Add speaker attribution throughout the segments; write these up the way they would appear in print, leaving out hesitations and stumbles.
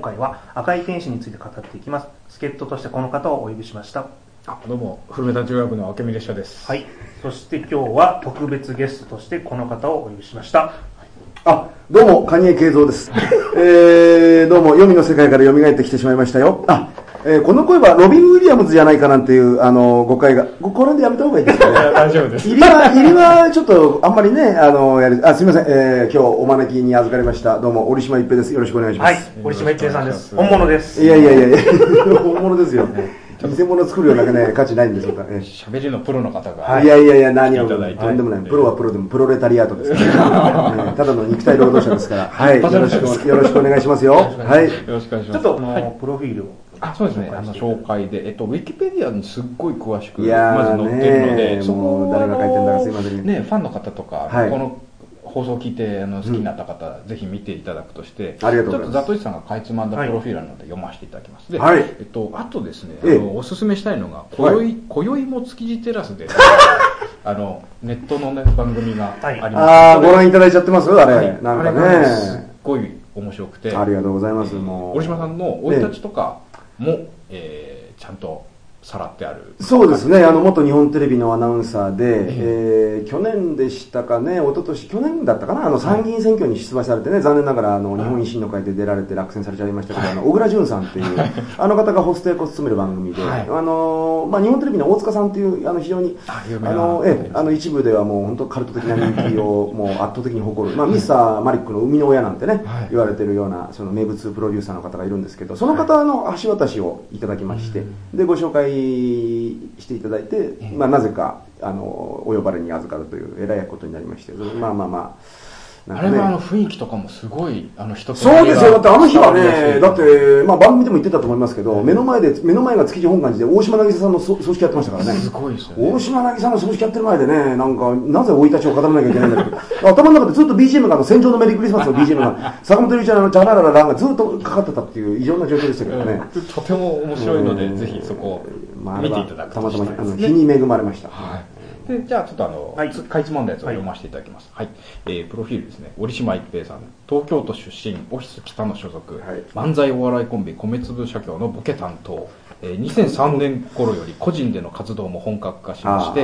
Speaker 1: 回は赤い天使について語っていきます。助っ人としてこの方をお呼びしました。
Speaker 2: どうも、古目田中学の明美列車です。
Speaker 1: はい。そして今日は特別ゲストとしてこの方をお呼びしました。
Speaker 3: どうも、蟹江慶三です。どうも、黄泉の世界から蘇ってきてしまいましたよ。この声はロビン・ウィリアムズじゃないかなんていう、誤解が、これでやめた方がいいですかね。
Speaker 2: 大丈夫です。
Speaker 3: 入りはちょっと、あんまりね、すいません、今日お招きに預かりました。どうも、折島一平です。よろしくお願いします。
Speaker 1: はい、折島一平さんです。本物です。
Speaker 3: いや、本物ですよ。偽物作るようなね、価値ないんでしょうかね。
Speaker 2: 喋りのプロの方が。
Speaker 3: いや、何を、とんでもない。プロはプロでも、プロレタリアートですから、ただの肉体労働者ですから。はい、よろしくお願いしますよ。はい。
Speaker 2: よろしくお願いします。
Speaker 1: ちょっと、プロフィールを。
Speaker 2: そうですね、紹介で、ウィキペディアにすっごい詳しく、まず載ってるので、そこ
Speaker 3: 誰が書いてんだかすいません
Speaker 2: ね、ファンの方とか、この放送を聞いて好きになった方、ぜひ見ていただくとして、ちょっとザトシさんがかいつまんだプロフィールなので読ませていただきます。で、あとですね、おすすめしたいのが、今宵も築地テラスで、ネットのね、番組があります。
Speaker 3: ご覧いただいちゃってますあれ。なんかね。
Speaker 2: すっごい面白くて。
Speaker 3: ありがとうございます。もう。
Speaker 2: 折島さんの生い立ちとかも、ちゃんとさらってある。
Speaker 3: そうですね、元日本テレビのアナウンサーで、去年でしたかね、去年だったかな、参議院選挙に出馬されてね、残念ながら日本維新の会で出られて落選されちゃいましたけど、小倉淳さんっていう、あの方がホスト役を務める番組で、日本テレビの大塚さんっていう、非常に、一部ではもう本当カルト的な人気をもう圧倒的に誇る、ミスターマリックの生みの親なんてね、言われてるような、その名物プロデューサーの方がいるんですけど、その方の橋渡しをいただきまして、で、ご紹介していただいて、なぜかお呼ばれに預かるというえらいことになりまして、
Speaker 2: あれは雰囲気とかもすごい人と
Speaker 3: そうですよ。だってあの日はね、だって番組でも言ってたと思いますけど、目の前が築地本願寺で大島渚さんの葬式やってましたからね。
Speaker 2: すごいですよね。
Speaker 3: 大島渚の葬式やってる前でね、なぜ生い立ちを語らなきゃいけないんだけど、頭の中でずっと BGM が戦場のメリークリスマスの BGM が坂本龍一のチャララララがずっとかかってたっていう異常な状況でしたけどね。
Speaker 2: とても面白いので、ぜひそこを見ていただくと。
Speaker 3: たまたま日に恵まれました。
Speaker 2: で、じゃあちょっとかいつまんだやつを読ませていただきます。はい。プロフィールですね。折島一平さん。東京都出身、オフィス北の所属。漫才お笑いコンビ、米粒社協のボケ担当。2003年頃より個人での活動も本格化しまして、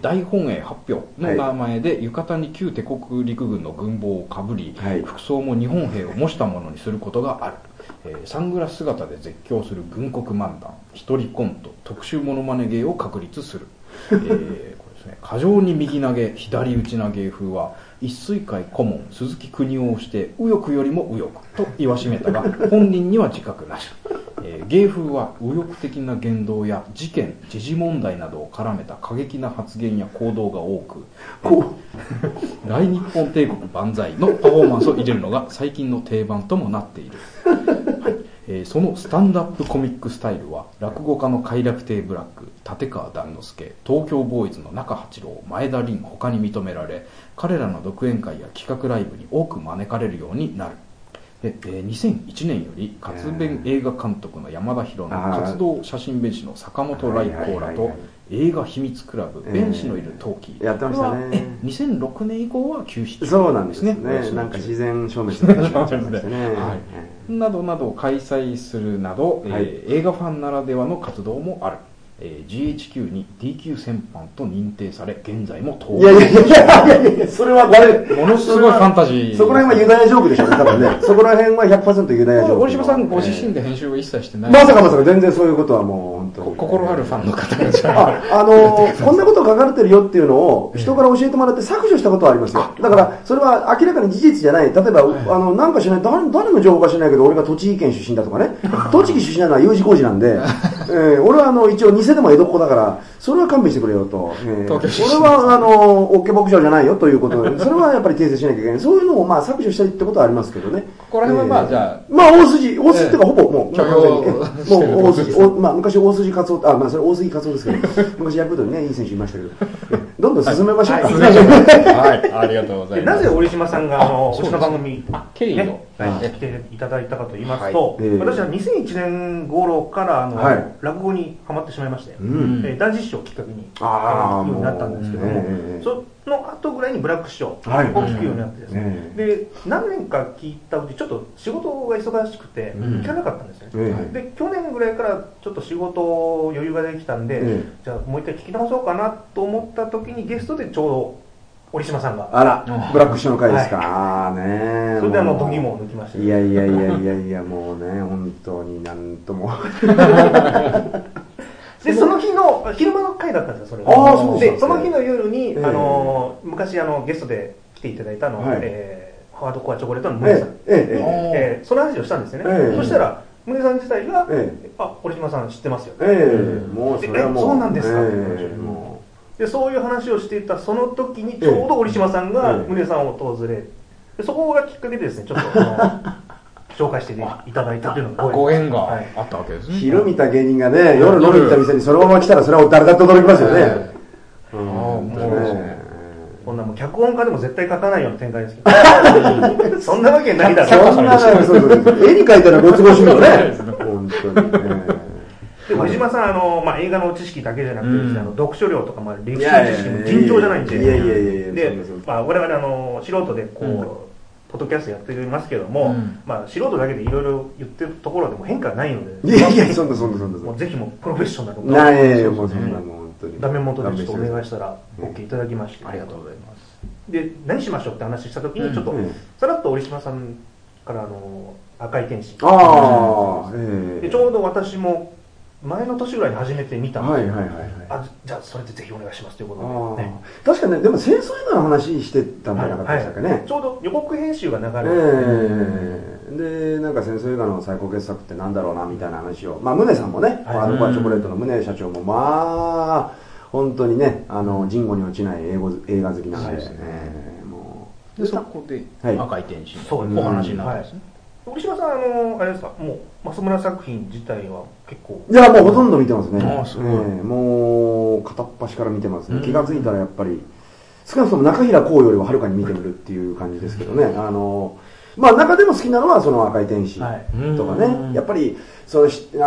Speaker 2: 大本営発表の名前で浴衣に旧帝国陸軍の軍帽をかぶり、服装も日本兵を模したものにすることがある。サングラス姿で絶叫する軍国漫談、一人コント、特殊モノマネ芸を確立する。これですね、過剰に右投げ左打ちな芸風は一水会顧問鈴木邦夫をして右翼よりも右翼と言わしめたが本人には自覚なし。芸風は右翼的な言動や事件時事問題などを絡めた過激な発言や行動が多く、大日本帝国万歳のパフォーマンスを入れるのが最近の定番ともなっている。そのスタンダップコミックスタイルは落語家の快楽亭ブラック、立川談之助、東京ボーイズの中八郎、前田凛他に認められ、彼らの独演会や企画ライブに多く招かれるようになる。で2001年より活弁映画監督の山田博の活動写真弁士の坂本来光らと映画秘密クラブ弁士のいる陶器
Speaker 3: やってましたね。
Speaker 2: 2006年以降は休止中ですね。
Speaker 3: そうなんですね。なんか自然消滅してましたね。
Speaker 2: などなど開催するなど、映画ファンならではの活動もある。GHQ に D 級戦犯と認定され現在も逃亡。
Speaker 3: いやそれは
Speaker 2: ものすごいファンタジー。
Speaker 3: そこら辺はユダヤジョークでしょうね、多分ね。そこら辺は 100% ユダヤジョーク。
Speaker 2: 折島さんご自身で編集を一切してない。
Speaker 3: まさか全然そういうことはもう本当に
Speaker 2: 心あるファンの方がじゃ
Speaker 3: こんなこと書かれてるよっていうのを人から教えてもらって削除したことはありますよ。だからそれは明らかに事実じゃない。例えばなんか知らない誰の情報か知らないけど俺が栃木県出身だとかね、栃木出身なのは U 字工事なんで、俺は一応偽でも江戸っ子だからそれは勘弁してくれよと、俺はオッケー牧場じゃないよということで、それはやっぱり訂正しなきゃいけない。そういうのを削除したりってことはありますけどね。
Speaker 2: ここら辺はじゃあ
Speaker 3: 大筋っていうかほぼもう大筋昔大筋カツオそれ大筋カツオですけど昔ヤクルトにねいい選手いましたけどどんどん進めましょうか。
Speaker 2: はい、ありがとうございます。
Speaker 1: なぜ折島さんがうちの番組
Speaker 2: 経緯の
Speaker 1: 来ていただいたかと言いますと、私は2001年頃から落語にハマってしまいまして、男児師匠をきっかけに聞くようになったんですけども、その後ぐらいにブラック師匠を聞くようになってですね、で何年か聞いたうちちょっと仕事が忙しくて聞かなかったんですね。で去年ぐらいからちょっと仕事余裕ができたんで、じゃあもう一回聞き直そうかなと思った時にゲストでちょうど折島さんが、
Speaker 3: あら、ブラック師匠の回ですか、ね。
Speaker 1: それで度肝を抜きました。
Speaker 3: いやもうね、本当になんとも。
Speaker 1: でその日の昼間の回だったんですよ、それ
Speaker 3: が。そう
Speaker 1: でその日の夜に昔ゲストで来ていただいたハードコアチョコレートの宗さんにその話をしたんですよね。そしたら宗さん自体が折島さん知ってますよ。
Speaker 3: もうそれはもう
Speaker 1: そうなんですか。でそういう話をしていたその時にちょうど折島さんが宗さんを訪れ、そこがきっかけでですね、ちょっと紹介していただいたというのが
Speaker 2: ご縁があったわけですね。
Speaker 3: 昼見た芸人がね、夜飲みに行った店にそのまま来たらそれは誰だって驚きますよね。
Speaker 1: こんなもう脚本家でも絶対書かないような展開ですけどそんなわけないだろ。
Speaker 3: そんな絵に描いたらご都合主義よね。本当にね。
Speaker 1: で折島さん映画の知識だけじゃなくてですね、読書量とか歴史の知識も尋常じゃないんで、で我々素人でこうポッドキャストやってますけども、素人だけでいろいろ言ってるところでも変化ないので、
Speaker 3: そんな
Speaker 1: もうぜひもプロフェッショナル
Speaker 3: なもうそんなもう本当に
Speaker 1: ダメ元でちょっとお願いしたら OK いただきまして、
Speaker 2: ありがとうございます。
Speaker 1: で何しましょうって話した時にちょっとさらっと折島さんから赤い天使でちょうど私も前の年ぐらいに初めて見たので、じゃあそれでぜひお願いしますということで、
Speaker 3: 確かね、でも戦争映画の話してたんじゃなかったでしたっけね。
Speaker 1: ちょうど予告編集が流れ
Speaker 3: て、でなんか戦争映画の最高傑作ってなんだろうなみたいな話を、宗さんもね、ハードコアチョコレートの宗社長も本当にね、人語に落ちない映画好きなんで、
Speaker 2: でそこで赤い天使のお話になったんですね。
Speaker 1: 折島さんあれですか、もう増村作品自体は結構、
Speaker 3: いやもうほとんど見てますね。もう片っ端から見てますね。気がついたらやっぱり少なくとも中平光よりははるかに見てみるっていう感じですけどね。中でも好きなのはその赤い天使とかね、やっぱりその絶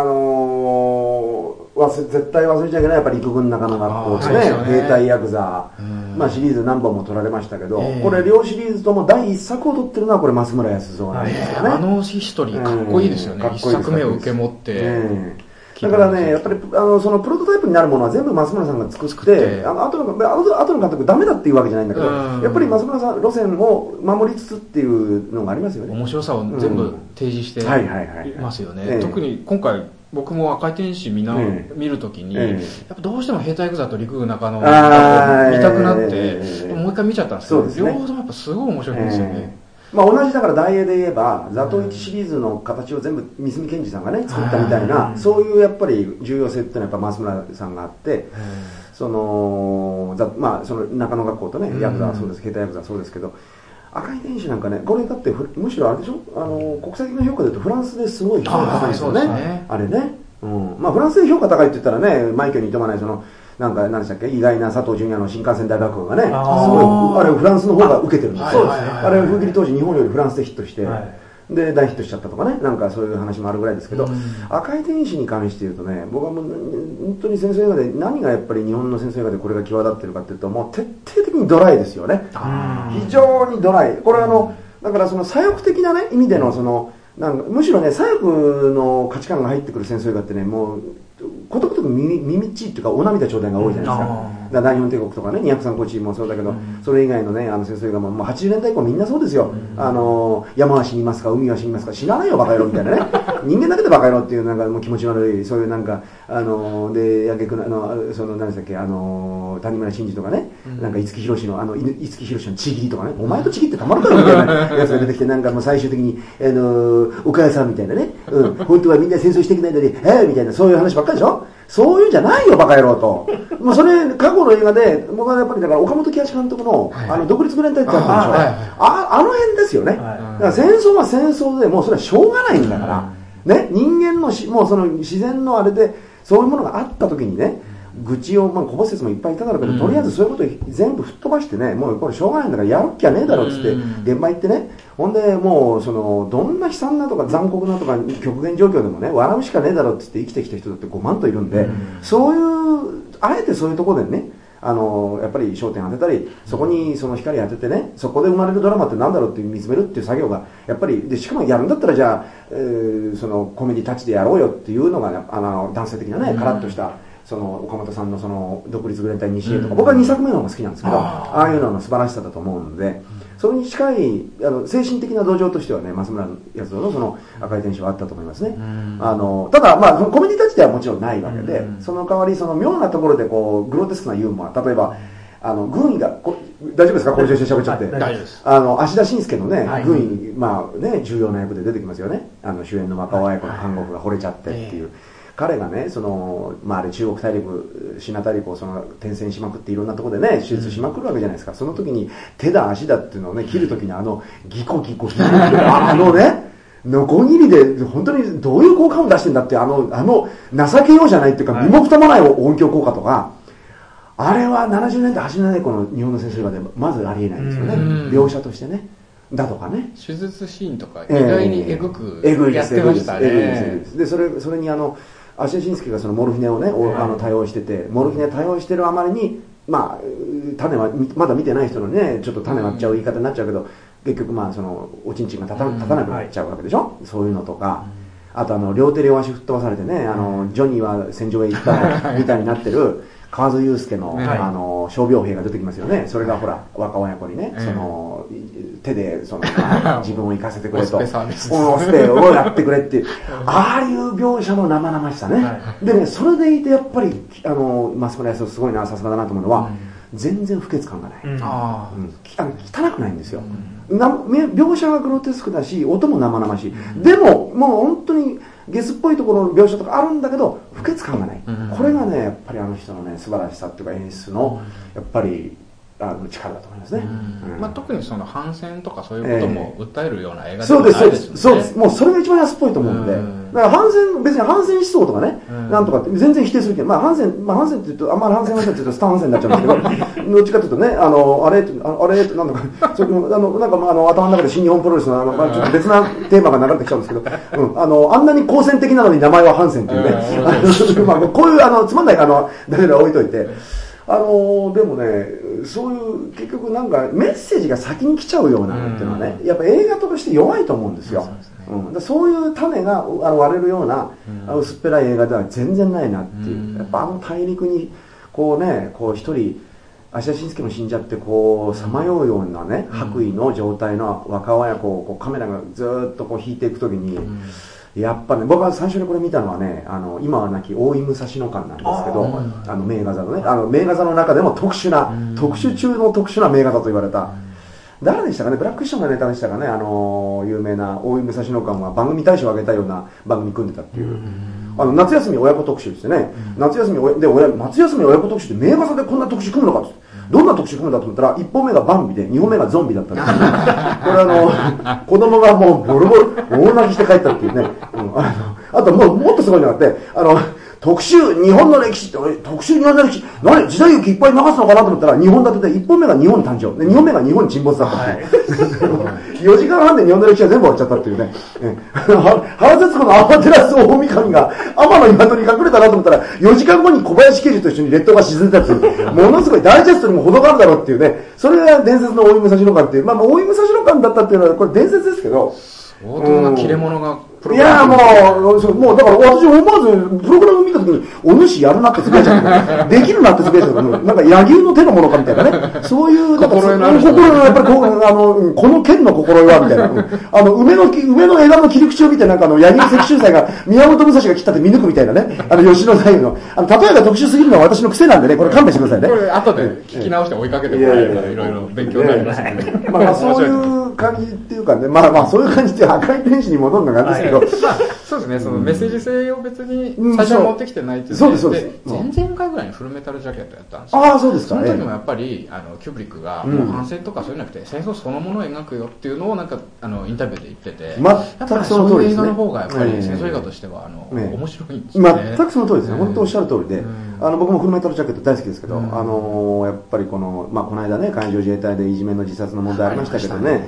Speaker 3: 対忘れちゃいけないやっぱり陸軍中野学校ですね、兵隊ヤクザ、シリーズ何本も撮られましたけど、これ両シリーズとも第1作を撮ってるのはこれ増村康造なんですよね。
Speaker 2: ヒストリーかっこいいですよね。1作目を受け持って
Speaker 3: だからね、やっぱりそのプロトタイプになるものは全部増村さんが作って後の監督ダメだっていうわけじゃないんだけど、やっぱり増村さん路線を守りつつっていうのがありますよね。
Speaker 2: 面白さを全部提示していますよね。特に今回僕も赤い天使見るときに、やっぱどうしても兵隊ヤクザと陸軍中野を見たくなってもう一回見ちゃったんですけど、両方ともやっぱすごい面白いんですよね。
Speaker 3: 同じだから大映で言えば座頭市シリーズの形を全部三角健二さんがね作ったみたいな、そういうやっぱり重要性っていうのはやっぱ増村さんがあって、その中野学校とねヤクザはそうです、兵隊ヤクザはそうですけど、赤い天使なんかね、これだってむしろあれでしょ、国際的な評価で言うとフランスですごい評価高いですよね、あれね。フランスで評価高いって言ったらね、枚挙にいとまないそのなんか何でしたっけ、意外な佐藤純也の新幹線大学校がね、すごいあれフランスの方が受けてるんですよ。あれ封切り当時日本よりフランスでヒットして、で大ヒットしちゃったとかね、なんかそういう話もあるぐらいですけど、赤い天使に関して言うとね、僕はもう本当に戦争映画で何がやっぱり日本の戦争映画でこれが際立ってるかっていうと、もう徹底的にドライですよね。非常にドライ。これだからその左翼的なね意味でのそのなんかむしろね左翼の価値観が入ってくる戦争映画ってね、もうことごとく耳っちいっていうかお涙頂戴が多いじゃないですか。大日本帝国とかね、203高地もそうだけど、それ以外のね戦争映画も80年代以降みんなそうですよ。山は死にますか、海は死にますか、死なないよバカ野郎みたいなね人間だけでバカ野郎っていうなんかもう気持ち悪い、そういうなんかでやげくその何でしたっけ、谷村新司とかね、なんか五木ひろしの五木ひろしのちぎりとかね、お前とちぎってたまるかよみたいなやつが出てきて、なんかもう最終的にお母さんみたいなね、本当はみんな戦争していけないのにみたいな、そういう話ばっかりでしょ。そういうんじゃないよバカ野郎ともうそれ過去の映画で僕はやっぱりだから岡本喜八監督の独立グレン隊ってあったでしょ。あの辺ですよね。だから戦争は戦争でもうそれはしょうがないんだからね、人間のもうその自然のあれでそういうものがあった時にね、愚痴をこぼすやつもいっぱいいただろうけど、とりあえずそういうことを全部吹っ飛ばしてね、もうこれしょうがないんだからやるっきゃねえだろっつって現場行ってね、 ほんでもうどんな悲惨なとか残酷なとか極限状況でもね笑うしかねえだろって言って生きてきた人だって5万といるんで、そういうあえてそういうところでねやっぱり焦点当てたりそこにその光当ててねそこで生まれるドラマってなんだろうって見つめるっていう作業がやっぱりでしかもやるんだったらじゃあ、そのコメディタッチでやろうよっていうのが、ね、男性的なねカラッとした岡本さんの独立グレン隊西へとか、僕は2作目の方が好きなんですけど、ああいうのの素晴らしさだと思うので、それに近い精神的な土壌としてはね、増村康夫の赤い天使はあったと思いますね。ただまあコメディタッチではもちろんないわけで、その代わり妙なところでこうグロテスクなユーモア、例えば軍医が大丈夫ですか、これ中心喋っちゃって。大丈夫です。芦田伸介のね、軍医、まあね、重要な役で出てきますよね。主演の若尾綾子の看護婦が惚れちゃってっていう。彼がね、まあ、あれ中国大陸、シナ大陸を転戦しまくっていろんなところでね、手術しまくるわけじゃないですか。その時に手だ足だっていうのをね、切る時にギコね、ノコギリで本当にどういう効果を出してんだって情けようじゃないっていうか、身も蓋もない音響効果とか、あれは70年代、80年代以降の日本の先生がでまずありえないんですよね。描写としてね。だとかね。
Speaker 2: 手術シーンとか意外にエグくやってましたね。
Speaker 3: で、それに芦田伸介がモルヒネをね、多用してて、モルヒネ多用してるあまりに、まあ、種は、まだ見てない人のね、ちょっと種割っちゃう言い方になっちゃうけど、結局まあ、おちんちんが立たなくなっちゃうわけでしょ、そういうのとか、あと両手両足吹っ飛ばされてね、ジョニーは戦場へ行ったみたいになってる、河津祐介の、傷病兵が出てきますよね。それがほら、若親子にね、手で、自分を生かせてくれと。オスペをやってくれっていう、ああいう描写の生々しさね。でね、それでいてやっぱり、増村康夫すごいな、さすがだなと思うのは、全然不潔感がない。汚くないんですよ。描写はグロテスクだし、音も生々しい。でも、もう本当に、ゲスっぽいところの描写とかあるんだけど不潔感がない、これがねやっぱり人のね素晴らしさっていうか演出のやっぱり力だと思いますね。
Speaker 2: まあ、特に反戦とかそういうことも訴えるような映画ではないですよね。
Speaker 3: そうです。もうそれが一番安っぽいと思うんで、だから別に反戦思想とかね、なんとかって全然否定するけど、まあ反戦って言うとあんまり反戦って言うとスタン反戦になっちゃうんですけど、どっちかというとね、あれなんとかそれなんか頭の中で新日本プロレスのちょっと別なテーマが流れてきちゃうんですけど、あんなに好戦的なのに名前は反戦っていうね、まあこういうつまんないだけは置いといて。でもね、そういう結局なんかメッセージが先に来ちゃうようなっていうのはね、やっぱ映画として弱いと思うんですよ。そういう種が割れるような薄っぺらい映画では全然ないなっていう。やっぱ大陸にこうね、こう一人芦田伸介も死んじゃってこうさまようようなね、白衣の状態の若親子をカメラがずっとこう引いていくときに。やっぱね、僕は最初にこれ見たのはね、今は亡き大井武蔵野館なんですけど、名画座のね、名画座の中でも特殊中の特殊な名画座と言われた、誰でしたかね、ブラックショーのネタでしたかね、有名な大井武蔵野館は番組大賞をあげたような番組組んでたっていう、夏休み親子特集ですね、夏休み親子特集って名画座でこんな特集組むのかって。どんな特集組むんだと思ったら、1本目がバンビで2本目がゾンビだったんですよ。これ子供がもうボロボロ大泣きして帰ったっていうね。あともっとすごいのがあって、特集日本の歴史って、特集日本の歴史、時代劇いっぱい流すのかなと思ったら、2本立てで1本目が日本誕生、で2本目が日本沈没だったっていう。4時間半で日本の歴史が全部終わっちゃったっていうね。原節子のアマテラス大神が天の岩戸に隠れたなと思ったら、4時間後に小林刑事と一緒に列島が沈んでたっていう、ものすごいダイジェストにも程があるだろうっていうね、それが伝説の大井武蔵野館っていう、まあ大井武蔵野館だったっていうのは、これ伝説ですけど、
Speaker 2: 相当な切れ者が
Speaker 3: いやもうだから私思わずプログラム見た時にお主やるなってつぶやいちゃってできるなってつぶやいちゃってなんか柳生の手のものかみたいなねそういう心得のやっぱりこの剣の心得はみたいな梅の枝の切り口を見てなんか柳生石秀才が宮本武蔵が切ったって見抜くみたいなね吉野太夫の例えが特殊すぎるのは私の癖なんでねこれ勘弁してくださいね
Speaker 2: これ後で聞き直して追いかけてもらえればいろいろ勉強になりますので
Speaker 3: まあそういう感じっていうかねまあそういう感じって赤い天使に戻るのがなんですけど
Speaker 2: そうですね、そのメッセージ性を別に最初は持ってきてないっていうので、前々回ぐらいにフルメタルジャケットやったんですよ。
Speaker 3: ああ、そうですか。
Speaker 2: その時もやっぱりキューブリックがもう反戦とかそういうのなくて、戦争そのものを描くよっていうのをなんかインタビューで言ってて、
Speaker 3: 全くその通りですね。そういう映
Speaker 2: 画の方がやっぱり戦争映画としては面白いんですよね。
Speaker 3: 全くその通りですね。本当おっしゃる通りで、僕もフルメタルジャケット大好きですけど、やっぱりこの間ね海上自衛隊でいじめの自殺の問題ありましたけどね。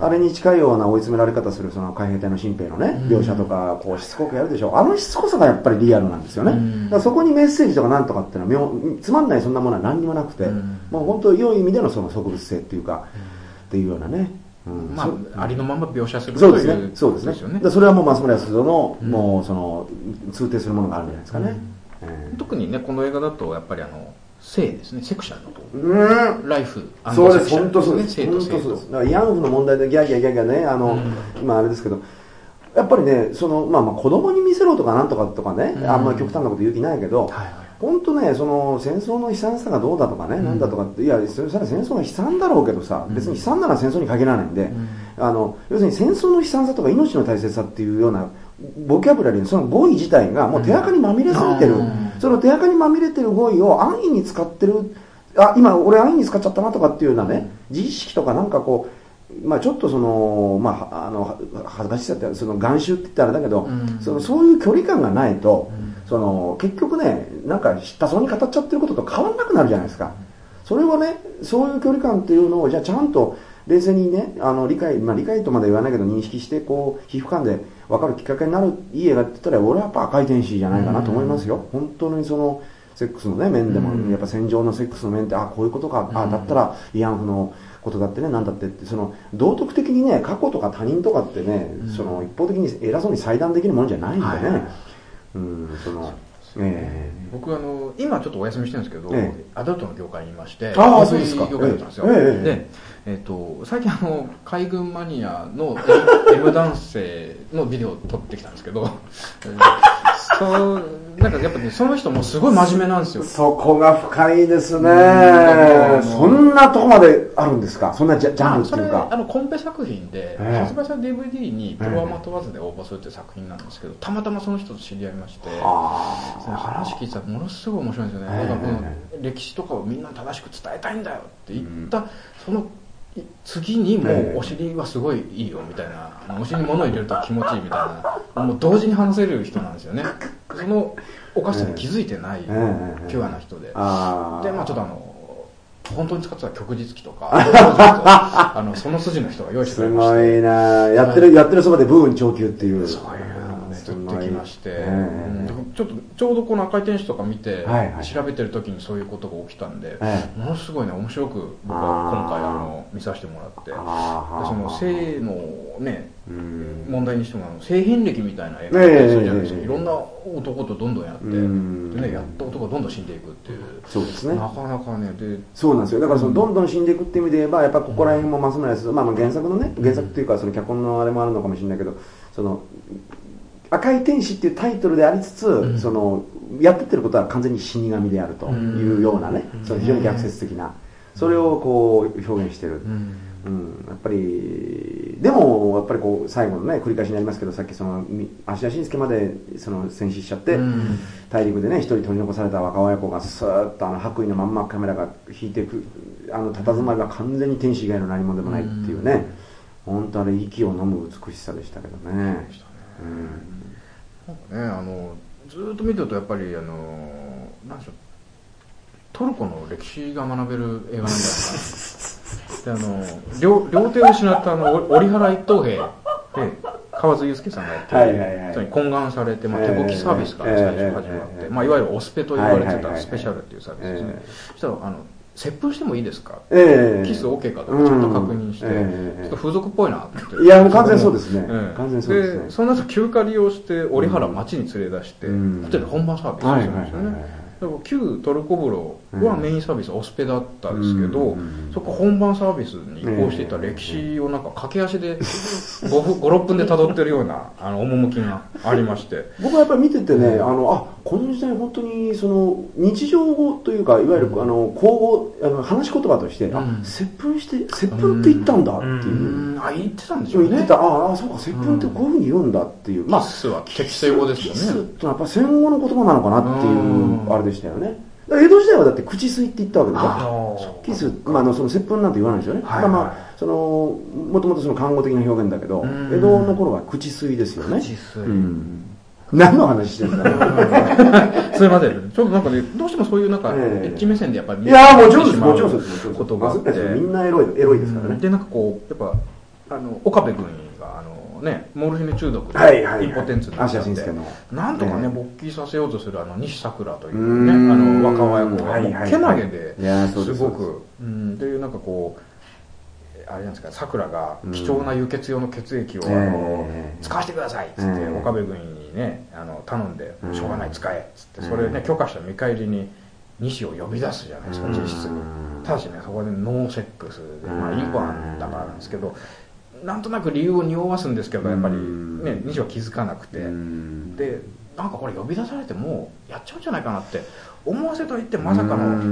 Speaker 3: あれに近いような追い詰められ方するその海兵隊の新兵のね、描写とかこうしつこくやるでしょ。あのしつこさがやっぱりリアルなんですよね。だからそこにメッセージとかなんとかっていうのはつまんないそんなものは何にもなくて、もう本当良い意味でのその植物性っていうか、っていうようなね。
Speaker 2: まあ、ありのまま描写する
Speaker 3: そうですね。そうですね。それはもう松村康の、もうその通底するものがあるんじゃないですかね。
Speaker 2: 特にね、この映画だとやっぱり性ですね、セクシャルのと、ライフ、
Speaker 3: そうです、本当そうです。本当そうです。だから慰安婦の問題でギャーギャーギャーギャーね、今あれですけど、やっぱりね、そのまあ子供に見せろとかなんとかとかね、あんまり極端なこと言う気ないけど、本当ね、その戦争の悲惨さがどうだとかね、なんだとかって、いや、それは戦争が悲惨だろうけどさ、別に悲惨なら戦争に限らないんで、要するに戦争の悲惨さとか命の大切さっていうようなボキャブラリーのその語彙自体がもう手垢にまみれすぎてる、その手垢にまみれてる語彙を安易に使ってる、今俺安易に使っちゃったなとかっていうようなね、自意識とかなんかこう、まあちょっとその、まあ恥ずかしさって、その眼臭って言ったらあれだけど、そういう距離感がないと、その結局ね、なんか知ったそうに語っちゃってることと変わらなくなるじゃないですか。それをね、そういう距離感っていうのをじゃあちゃんと冷静にね、理解とまで言わないけど認識してこう皮膚感で分かるきっかけになるいい映画って言ったら、俺はやっぱ赤い天使じゃないかなと思いますよ。本当にそのセックスのね面でも、やっぱ戦場のセックスの面ってこういうことか、だったら慰安婦のことだってね、なんだってって、その道徳的にね、過去とか他人とかってね、その一方的に偉そうに裁断できるものじゃないんでね。
Speaker 2: 僕今ちょっとお休みしてるんですけど、アダルトの業界にいまして、
Speaker 3: そうですか。
Speaker 2: 業界だったんですよ。で、最近海軍マニアの M 男性のビデオを撮ってきたんですけど、なんかやっぱね、その人もすごい真面目なんですよ。
Speaker 3: そこが深いですね。そんなとこまであるんですか。そんなジャンルっていうか。
Speaker 2: それコンペ作品で、発売された DVD にプロアマ問わずで応募するっていう作品なんですけど、たまたまその人と知り合いまして、話聞いてたらものすごい面白いんですよね。だから歴史とかをみんな正しく伝えたいんだよって言った、その次にもうお尻はすごいいいよみたいな、お尻に物を入れると気持ちいいみたいな、もう同時に話せる人なんですよね。そのおかしさに気づいてないピュアな人で、でまあちょっと本当に使ってた旭日記とかその筋の人が用意してくれまして、
Speaker 3: すごいな、やってるそばでブーン長級っていう、
Speaker 2: そういうのね撮ってきまして、ちょうどこの赤い天使とか見て調べてる時にそういうことが起きたんで、ものすごいね面白く僕は今回見させてもらって、でその性のね問題にしても性変歴みたいな映画ってそうじゃないですか。いろんな男とどんどんやって、でね、やった男がどんどん死んでいくっていう。
Speaker 3: そうですね。
Speaker 2: なかなかね、で
Speaker 3: そうなんですよ。だからそのどんどん死んでいくっていう意味で言えば、やっぱここら辺も増村康、まあ原作のね、原作っていうかその脚本のあれもあるのかもしれないけど、その赤い天使っていうタイトルでありつつ、そのやってってることは完全に死神であるというようなね、その非常に逆説的な、それをこう表現してる。やっぱりでもやっぱりこう最後のね繰り返しになりますけど、さっきその芦屋伸介までその戦死しちゃって、大陸でね一人取り残された若親子がスーッと白衣のまんまカメラが引いていく佇まいが完全に天使以外の何もでもないっていうね、本当あれ息を飲む美しさでしたけどね。
Speaker 2: なんかね、ずーっと見てるとやっぱりなんでしょう、トルコの歴史が学べる映画なんじゃないかな。で両手を失った折原一等兵で川津祐介さんがやってる、懇願されて、手こきサービスから最初始まって、いわゆるオスペと言われてたスペシャルっていうサービスですね。そしたら接吻してもいいですか、キス OK かとかちゃんと確認して、ちょっと風俗っぽいなって。
Speaker 3: いやもう完全そうですね。完全そうですね。
Speaker 2: でその後休暇利用して折原町に連れ出して、ホテル本番サービスするんですよね。旧トルコ風呂はメインサービスはオスペだったんですけど、そこ本番サービスに移行していた歴史をなんか駆け足で5、6分で辿ってるような趣がありまして、
Speaker 3: 僕はやっぱり見ててね、この時代本当にその日常語というか、いわゆる口語、話し言葉として、接吻って言ったんだっていう、
Speaker 2: 言ってたんでしょうね。
Speaker 3: 言ってた、そうか、接吻ってこういうふうに言うんだっていう、
Speaker 2: キスは適正語ですよね。
Speaker 3: キスってやっぱ戦後の言葉なのかなっていうあれでしたよね。江戸時代はだって口吸いって言ったわけでしょ。キス、その接吻なんて言わないですよね。そのもともとその漢語的な表現だけど、江戸の頃は口吸いですよね。口吸い。何の話してるんですか。
Speaker 2: それまでちょっとなんかね、どうしてもそういうなんかエッジ目線でやっぱり
Speaker 3: 見てしまうことがあって、
Speaker 2: みん
Speaker 3: なエロいですからね。
Speaker 2: でなんかこうやっぱ岡部君がモルヒネ中毒でインポテンツになっちゃって、なんとかね勃起させようとする西さくらというね若親子がけなげですごくというなんかこうあれなんですか、さくらが貴重な輸血用の血液を使わせてくださいっつって岡部軍にね頼んでしょうがない使えっつってそれね許可した見返りに西を呼び出すじゃないですか実質に。ただしねそこでノーセックスでインポなんだからなんですけどなんとなく理由を匂わすんですけどやっぱりね西は気づかなくてでなんかこれ呼び出されてもうやっちゃうんじゃないかなって思わせといてまさかの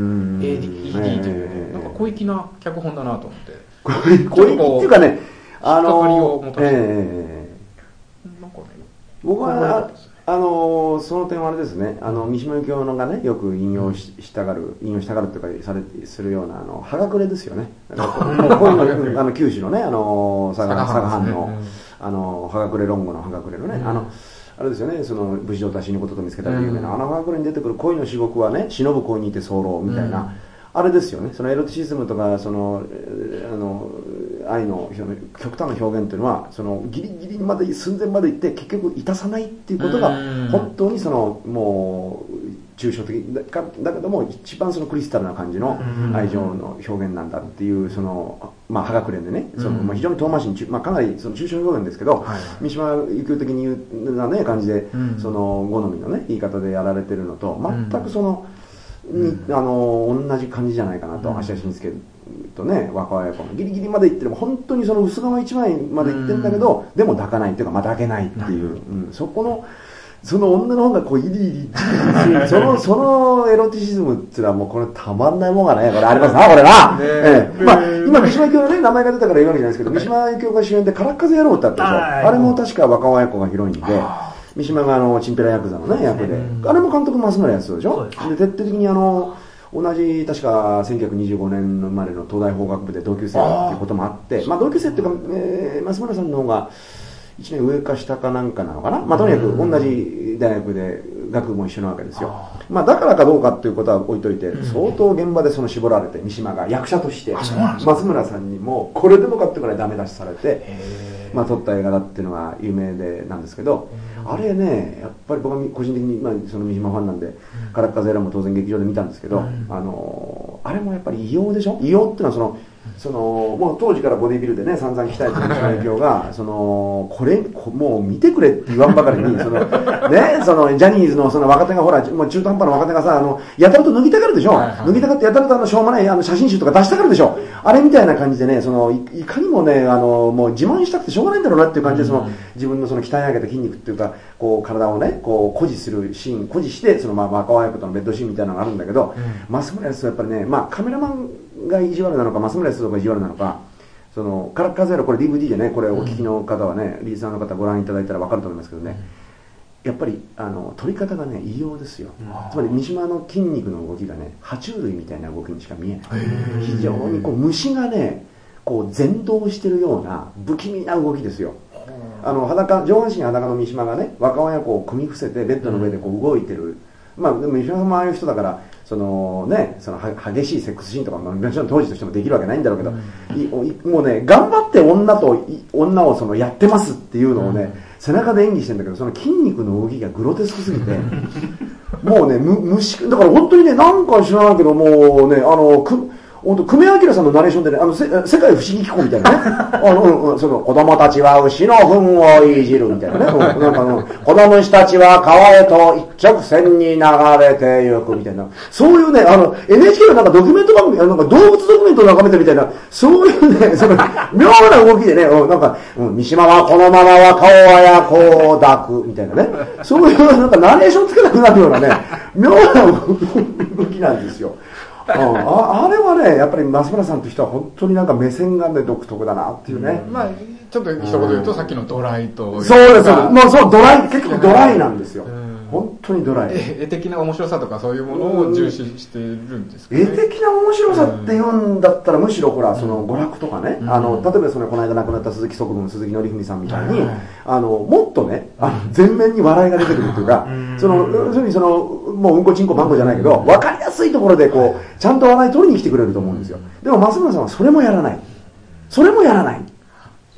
Speaker 2: ED というねなんか小粋な脚本だなと思って。
Speaker 3: 小粋っていうかね、
Speaker 2: 引っかかりを持たせて、なんかね、
Speaker 3: 僕はその点はあれですね、三島由紀夫がねよく引用したがるというかするような葉隠れですよね。こういうの九州のね佐賀藩の葉隠れ論語の葉隠れのねあれですよね、その武士道と死ぬことと見つけたら有名な葉隠れに出てくる恋の至極はね忍ぶ恋にて候みたいな。あれですよね、そのエロティシズムとかその愛の極端な表現というのはそのギリギリまで寸前まで行って結局いたさないっていうことが本当にそのもう抽象的だけども一番そのクリスタルな感じの愛情の表現なんだっていうその葉隠れでねその非常に遠回しにかなりその抽象表現ですけど三島由紀夫的に言うなね感じでその好みのね言い方でやられてるのと全くその同じ感じじゃないかなと、芦屋伸介とね若親子のギリギリまで行ってる本当にその薄皮一枚まで行ってるんだけど、でも抱かないっていうか抱けないっていう、そこのその女の方がこうイリイリそのエロティシズムっていうのはもうこれたまんないもんがねこれありますなこれな、今三島由紀夫のね名前が出たから言うわけじゃないですけど三島由紀夫が主演で空っ風野郎ってあったでしょ。あれも確か若親子がヒロインで三島がチンペラヤクザのね役で、あれも監督増村康でしょ。で徹底的に同じ確か1925年の生まれの東大法学部で同級生だっていうこともあって、同級生っていうか、増村さんの方が1年上か下かなんかなのかな、とにかく同じ大学で学部も一緒なわけですよ。だからかどうかっていうことは置いといて、相当現場でその絞られて三島が役者として増村さんにもこれでもかってくらいダメ出しされて撮った映画だっていうのが有名でなんですけど、あれねやっぱり僕は個人的にその三島ファンなんで空っ風エラも当然劇場で見たんですけど、あれもやっぱり異様でしょ。異様っていうのはそのもう当時からボディビルでね散々鍛えてる三島由紀夫がこれもう見てくれって言わんばかりにそのジャニーズのその若手がほらもう中途半端な若手がさやたらと脱ぎたがるでしょ、脱ぎたがってやたらとしょうもない写真集とか出したがるでしょ。あれみたいな感じでねいかにもねもう自慢したくてしょうがないんだろうなっていう感じで自分のその鍛え上げた筋肉っていうかこう体をねこう誇示するシーン誇示して若親子とのベッドシーンみたいなのがあるんだけど、増村康はやっぱりねカメラマンが意地悪なのか増村康が意地悪なのか空っ風のこれ DVD でねこれお聞きの方はねリーサーの方ご覧いただいたら分かると思いますけどね、やっぱり撮り方がね異様ですよ。つまり三島の筋肉の動きがね爬虫類みたいな動きにしか見えない。非常にこう虫がねこう前動してるような不気味な動きですよ。上半身裸の三島がね若親子を組み伏せてベッドの上でこう動いてる。でも三島さんもああいう人だからその激しいセックスシーンとかももちろん当時としてもできるわけないんだろうけど、もうね頑張って女をやってますっていうのをね、背中で演技してるんだけどその筋肉の動きがグロテスクすぎてもうねだから本当にねなんか知らないけどもうね久米明さんのナレーションでね世界不思議機構みたいなね子供たちは牛の糞をいじるみたいなね子供たちは川へと一直線に流れていくみたいな、そういうねNHK のなんかドキュメント番組動物ドキュメントを眺めてみたいなそういうね妙な動きでね三島はこのままは顔やこう抱くみたいなね、そういうなんかナレーションつけなくなるようなね妙な動きなんですよ。あれはねやっぱり増村さんという人は本当になんか目線がね独特だなっていうね、
Speaker 2: ちょっと一言言うとさっきのドライと
Speaker 3: そうですもうドライ結局ドライなんですよ。本当にドライ。
Speaker 2: 絵的な面白さとかそういうものを重視しているんですかね。
Speaker 3: 絵的な面白さって言うんだったらむしろほらその娯楽とかね、例えばこの間亡くなった鈴木則文さんみたいにもっとね前面に笑いが出てくるっていうか要するにもううんこちんこばんこじゃないけど分かりやすいところでこうちゃんと笑い取りに来てくれると思うんですよ。でも増村さんはそれもやらない。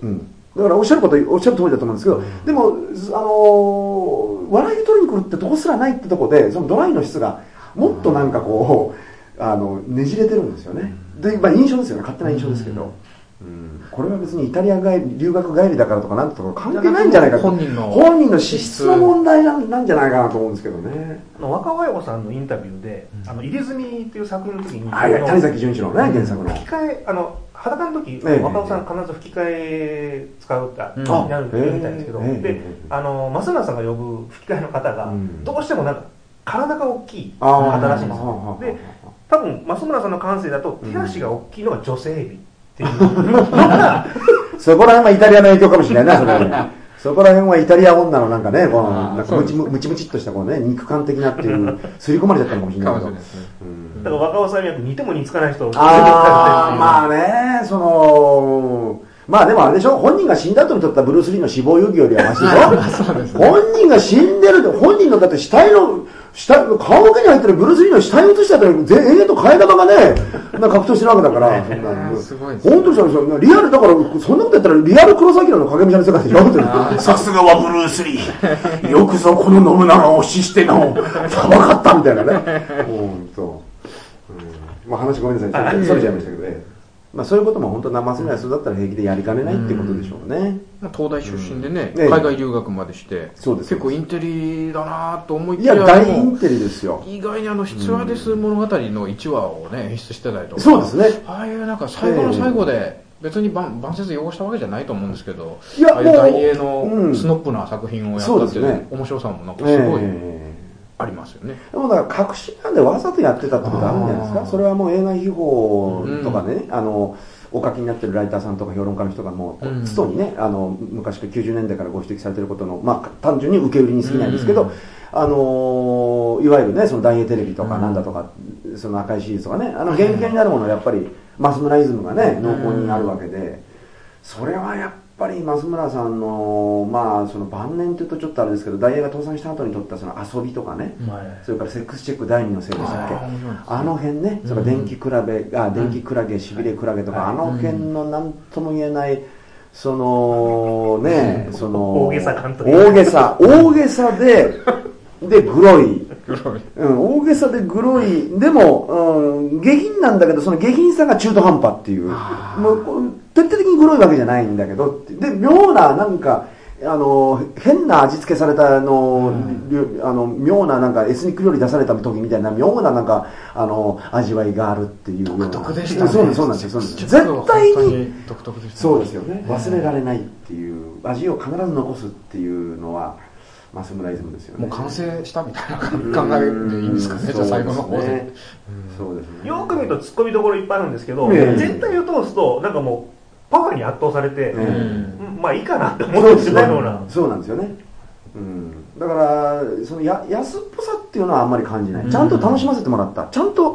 Speaker 3: だからおっしゃる通りだと思うんですけど、でも笑い取りに来るってとこすらないってとこで、そのドライの質がもっとなんかこうねじれてるんですよね。で、印象ですよね、勝手な印象ですけど、これは別にイタリア留学帰りだからとかなんとか関係ないんじゃないか、本人の資質の問題なんじゃないかなと思うんですけどね。
Speaker 1: 若尾子さんのインタビューで入れ墨っていう作品の時に、
Speaker 3: 谷崎潤一郎のね原作の
Speaker 1: 吹き替え裸の時、若尾さん必ず吹き替え使うってなるみたいですけど、で増村さんが呼ぶ吹き替えの方がどうしてもなんか体が大きい方らしいんですよ。で多分増村さんの感性だと手足が大きいのが女性エビっていうのが
Speaker 3: そこら辺はイタリアの影響かもしれないな。そこら辺はイタリア女のなんかね、このなんかムチムチっとしたこうね、肉感的なっていう刷り込まれちゃったのかもしれないけど。
Speaker 1: だから若尾さんには似ても似つかない人を
Speaker 3: まあね、まあでもあれでしょ、本人が死んだ後に撮ったブルース・リーの死亡遊戯よりはマシでしょ。本人が死んでるって、本人のだって顔の毛に入ってるブルース・リーの死体を映したら延々と替え玉がね、格闘してるわけだから、本当にそうリアルだから、そんなことやったらリアル黒崎の影武者の世界でしょ。さすがはブルース・リー、よくぞこの信長を死してのたばかったみたいなね。本当。まあ話ごめんなさい、それちゃいましたけどね。まあそういうことも本当生瀬安だったら平気でやりかねないってことでしょうね。
Speaker 2: 東大出身でね、海外留学までして、結構インテリだなと思いきや、
Speaker 3: 大インテリですよ。
Speaker 2: 意外にスチュワーデス物語の1話をね演出してたりとか、
Speaker 3: そうですね。
Speaker 2: ああいうなんか最後の最後で別に晩節汚したわけじゃないと思うんですけど、ああいう大英のスノップな作品をやったっていう面白さもなんかすごいありますよね。
Speaker 3: でもだから隠しなんでわざとやってたってことあるんじゃないですか。それはもう映画秘宝とかね、お書きになってるライターさんとか評論家の人がもうつとにね、昔から90年代からご指摘されてることの、まあ単純に受け売りに過ぎないんですけど、いわゆるね、その大英テレビとかなんだとか、その赤いシリーズとかね、原型になるものはやっぱり増村イズムがね、濃厚にあるわけで、それはやっぱり増村さんの、まあその晩年というとちょっとあれですけど、大英が倒産した後に撮ったその遊びとかね、それからセックスチェック第2のせいでしたっけ、あの辺ね、その電気クラゲ、しびれクラゲとか、あの辺の何とも言えないそのね、その
Speaker 1: 大げさ感と
Speaker 3: 大げさでグロい、大げさでグロい、でも、下品なんだけど、その下品さが中途半端っていう、もう徹底的にグロいわけじゃないんだけど、で妙ななんか変な味付けされた妙ななんかエスニック料理出された時みたいな妙ななんか味わいがあるっていうような。
Speaker 2: 独特でしたね。
Speaker 3: そうなんですよ。絶対にそうですよね。忘れられないっていう味を必ず残すっていうのは増村イズムですよね。
Speaker 2: もう完成したみたいな考えでいいんですかね。じゃあ最後の方で。
Speaker 3: そうですね。
Speaker 1: よく見ると突っ込みどころいっぱいあるんですけど、全体を通すとなんかもうパワーに圧倒されて、まあいいかなって思ってしまうような。
Speaker 3: そうなんですよね。だからその安っぽさっていうのはあんまり感じない。ちゃんと楽しませてもらった。ちゃんと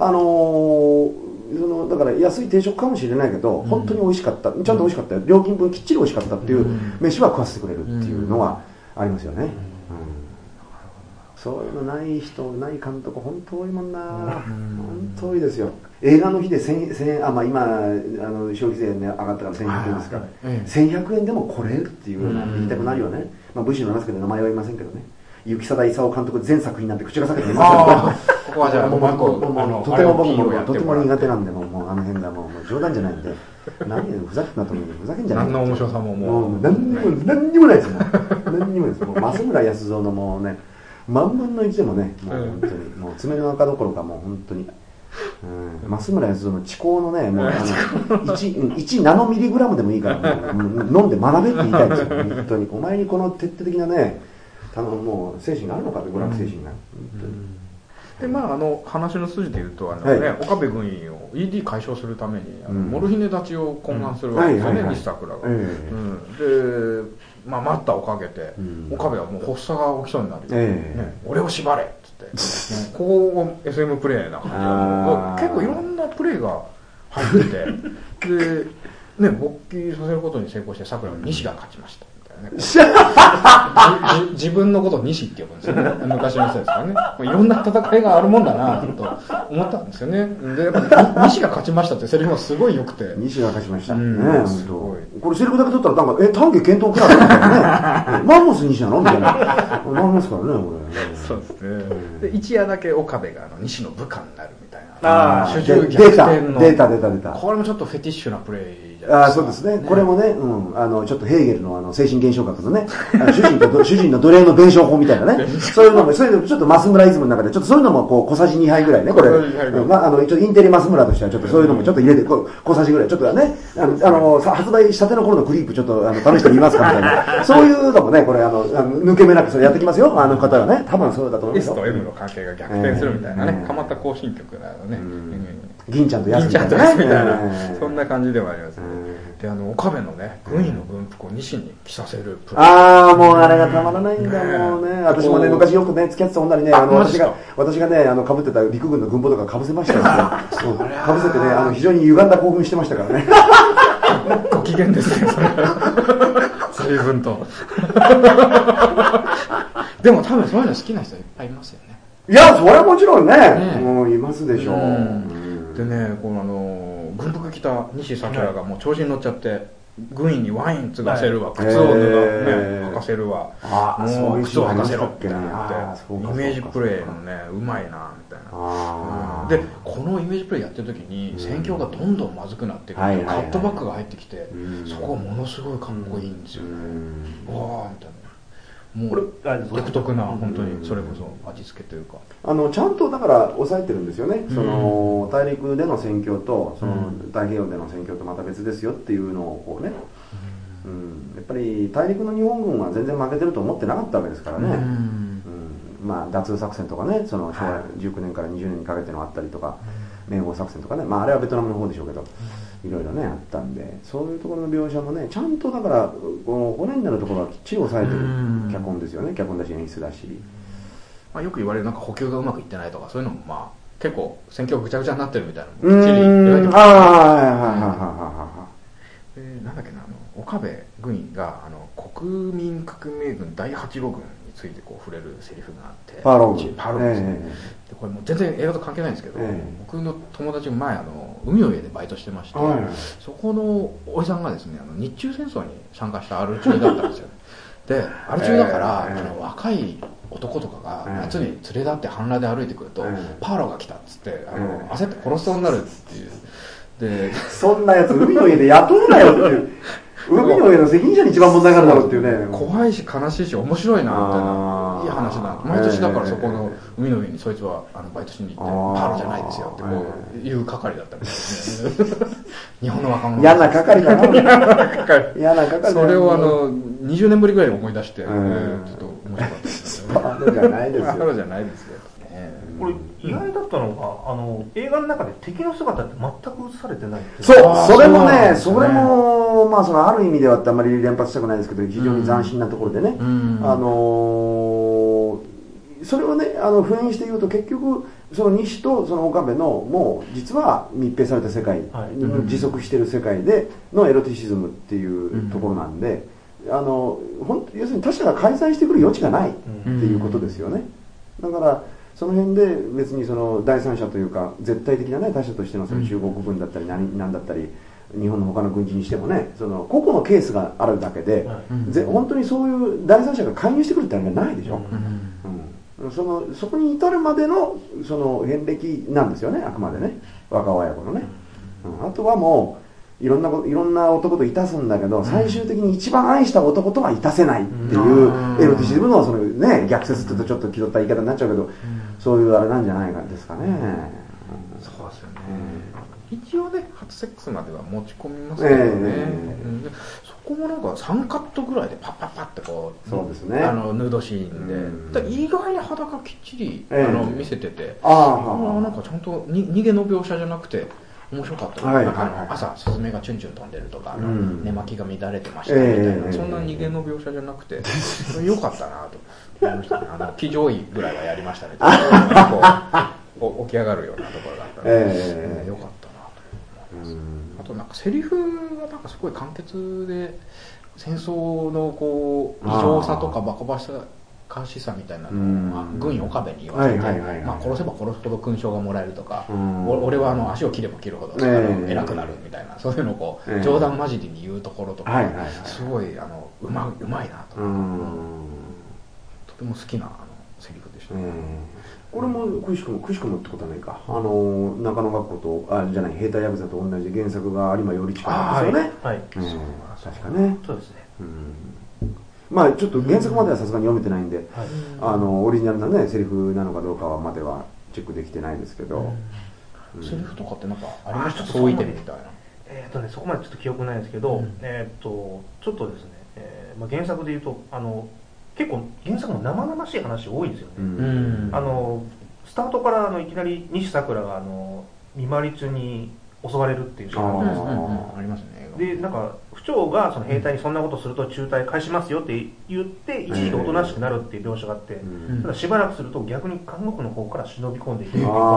Speaker 3: だから安い定食かもしれないけど、本当に美味しかった。ちゃんと美味しかったよ。料金分きっちり美味しかったっていう飯は食わせてくれるっていうのはありますよね。そういうのない人、ない監督本当多いもんな。本当多いですよ。映画の日で1000円、まあ今消費税ね上がったから1100円ですから、1100円でも来れるっていうような言いたくなるよね。まあ武士の情けで名前は言いませんけどね。行定勲監督全作品なんて口が裂けていますけど、
Speaker 2: ここはじゃあ
Speaker 3: とても僕もとても苦手なんで、もうあの辺がもう冗談じゃないんで、何ふざけんなと思うんで、ふざけんじゃない。
Speaker 2: 何の面白さももう
Speaker 3: 何にもないですもん。何にもないです。もう増村康造のもうね、万分の1でもね、もう本当にもう爪の赤どころかもう本当に。増村康造の知行のね、もう1ナノミリグラムでもいいから飲んで学べって言いたいんですよ。本当にお前にこの徹底的なね、もう精神があるのかって、娯楽精神が。
Speaker 2: でまあ話の筋でいうと岡部軍医を ED 解消するためにモルヒネ立ちを懇願するわけですよね、西桜が。でまあ待ったをかけて岡部はもう発作が起きそうになる、俺を縛れっつって、ここ SM プレイな感じで結構いろんなプレイが入っててでね、勃起させることに成功して桜の西が勝ちましたみたからね。自分のことを西って呼ぶんですよね。昔の人ですからね。いろんな戦いがあるもんだなと思ったんですよね。で、やっぱ西が勝ちましたってセリフがすごい良くて。
Speaker 3: 西が勝ちました。ね、すごい。これセリフだけ取ったらなんか、丹下健闘クラブみたいなね。マンモス西なのみたいな。マンモスからね、これ。
Speaker 2: そうですね。で、一夜だけ岡部が西の部下になるみたいな。
Speaker 3: 主従逆転の。出た。
Speaker 2: これもちょっとフェティッシュなプレイじゃないですか。
Speaker 3: そうですね。これもね、ちょっとヘーゲルの精神現象学のね、主人の奴隷の弁証法みたいなね。そういうのもちょっとマスムライズムの中で、ちょっとそういうのも小さじ2杯ぐらいね、これ。一応インテリマスムラとしては、ちょっとそういうのもちょっと入れて、小さじぐらい。ちょっとね、発売したての頃のクリープちょっと試してみますかみたいな。そういうのもね、これ抜け目なくそれやってきますよ、あの方がね。多分そうだと思いますよ。
Speaker 2: S と M の関係が逆転するみたいなね。かまった行進曲だよね。
Speaker 3: 銀ちゃんとヤスみたい
Speaker 2: な。そんな感じではありますね。で、岡部のね、軍医の軍服を西に着させるプレイ。
Speaker 3: もうあれがたまらないんだ、もうね。私もね、昔よくね、付き合ってた女にね、私がね、被ってた陸軍の軍帽とか被せましたよ。被せてね、非常に歪んだ興奮してましたからね。
Speaker 2: ご機嫌ですね、それ。随分と。でも多分そういうの好きな人いっぱいいますよね。
Speaker 3: いや、それはもちろんね、もういますでしょう。
Speaker 2: でね、この軍服着た西桜がもう調子に乗っちゃって、軍医にワイン継がせるわ、靴を履かせるわ、もう靴を履かせろってなって、イメージプレイのね、うまいな、みたいな。で、このイメージプレイやってる時に、戦況がどんどんまずくなっていくと、カットバックが入ってきて、そこがものすごいかっこいいんですよね。わーみたいな。もう独特な本当にそれこそ味付けというか
Speaker 3: ちゃんとだから抑えてるんですよね、その大陸での戦況とその太平洋での戦況とまた別ですよっていうのをこうね、やっぱり大陸の日本軍は全然負けてると思ってなかったわけですからね、脱作戦とかね、その昭和19年から20年にかけてのあったりとか、明郷作戦とかね、あれはベトナムの方でしょうけど、いろいろねあったんで、そういうところの描写もねちゃんとだからこの骨になるところはきっちり抑えてる脚本ですよね。脚本だし演出だし、
Speaker 2: よく言われるなんか補給がうまくいってないとかそういうのも結構戦況ぐちゃぐちゃになってるみたいなのもきっちり描いてます。なんだっけな、岡部軍医が国民革命軍第8路軍についてこう触れるセリフがあって、
Speaker 3: パーロー
Speaker 2: 軍ですね。これもう全然映画と関係ないんですけど、僕の友達が前海の家でバイトしてまして、そこのおじさんがですね日中戦争に参加したアル中だったんですよ。でアル中だから、若い男とかが夏に連れ立って半裸で歩いてくると、パーロが来たっつって焦って殺しそうになるっていう。で
Speaker 3: そんなやつ海の家で雇うなよっていう海の上の責任者に一番問題があるだろうっていうね。
Speaker 2: 怖いし悲しいし面白いなみたいな、いい話だ。毎年だからそこの海の上にそいつはバイトしに行って、パールじゃないですよってこういう係だったみたいですね。日本の若者
Speaker 3: 嫌な係だな。嫌な係だな。
Speaker 2: それを20年ぶりぐらいに思い出して、ちょっと面白かったですよね。
Speaker 3: パールじゃないですよ。
Speaker 2: パールじゃないですよ。
Speaker 1: これ意外だったのが映画の中で敵の姿って全く映されてないって。
Speaker 3: そう、それもね、それもまあそのある意味ではってあんまり連発したくないですけど、非常に斬新なところでね、それをね封印して言うと結局その西とその岡部のもう実は密閉された世界、持続している世界でのエロティシズムっていうところなんで、要するに他者が介在してくる余地がないっていうことですよね。だからその辺で別にその第三者というか絶対的なね他者としてのその中国軍だったり何だったり日本の他の軍人にしてもね、その個々のケースがあるだけで、本当にそういう第三者が介入してくるってのはないでしょ。そこに至るまでのその遍歴なんですよね、あくまでね、若親子のね。あとはもういろんな男といたすんだけど、最終的に一番愛した男とはいたせないっていうエロティシズムのそのね逆説って言うとちょっと気取った言い方になっちゃうけど、そういうあれなんじゃないかですかね。
Speaker 2: そうですよね。一応ね初セックスまでは持ち込みますけどね。そこもなんか3カットぐらいでパッパッパッってこう、
Speaker 3: そうですね、
Speaker 2: ヌードシーンで、意外に裸きっちり見せてて、なんかちゃんと逃げの描写じゃなくて面白かった、朝スズメがチュンチュン飛んでるとか、寝巻きが乱れてましたみたいな、そんな逃げの描写じゃなくてよかったなと思いましたね。騎乗位ぐらいはやりましたね。起き上がるようなところだったので、よかったなと思います。あとなんかセリフがなんかすごい簡潔で、 戦争のこう異常さとかバカバカしさみたいなのを軍医岡部に言わせて、殺せば殺すほど勲章がもらえるとか、俺は足を切れば切るほど偉くなるみたいな、そういうのをこう冗談交じりに言うところとか、すごいうまいなと、とても好きなセリフでしたね。
Speaker 3: これもくしくもってことはないか、中野学校とじゃない兵隊ヤクザと同じで原作が有馬頼親なんですよね。確かね。
Speaker 1: そうですね。
Speaker 3: まあちょっと原作まではさすがに読めてないんで、オリジナルなねセリフなのかどうかはまではチェックできてないですけど、
Speaker 2: セリフとかってなんかありました？そういてみたいな。
Speaker 1: そこまでちょっと記憶ないんですけど、ちょっとですね、原作で言うと結構原作の生々しい話多いんですよね。スタートからいきなり西さくらが見回り中に襲われるっていうシーンが
Speaker 2: ありますね。
Speaker 1: でなんか府長がその兵隊にそんなことすると中隊返しますよって言って一時期おとなしくなるっていう描写があって、ただしばらくすると逆に韓国の方から忍び込んでいく。も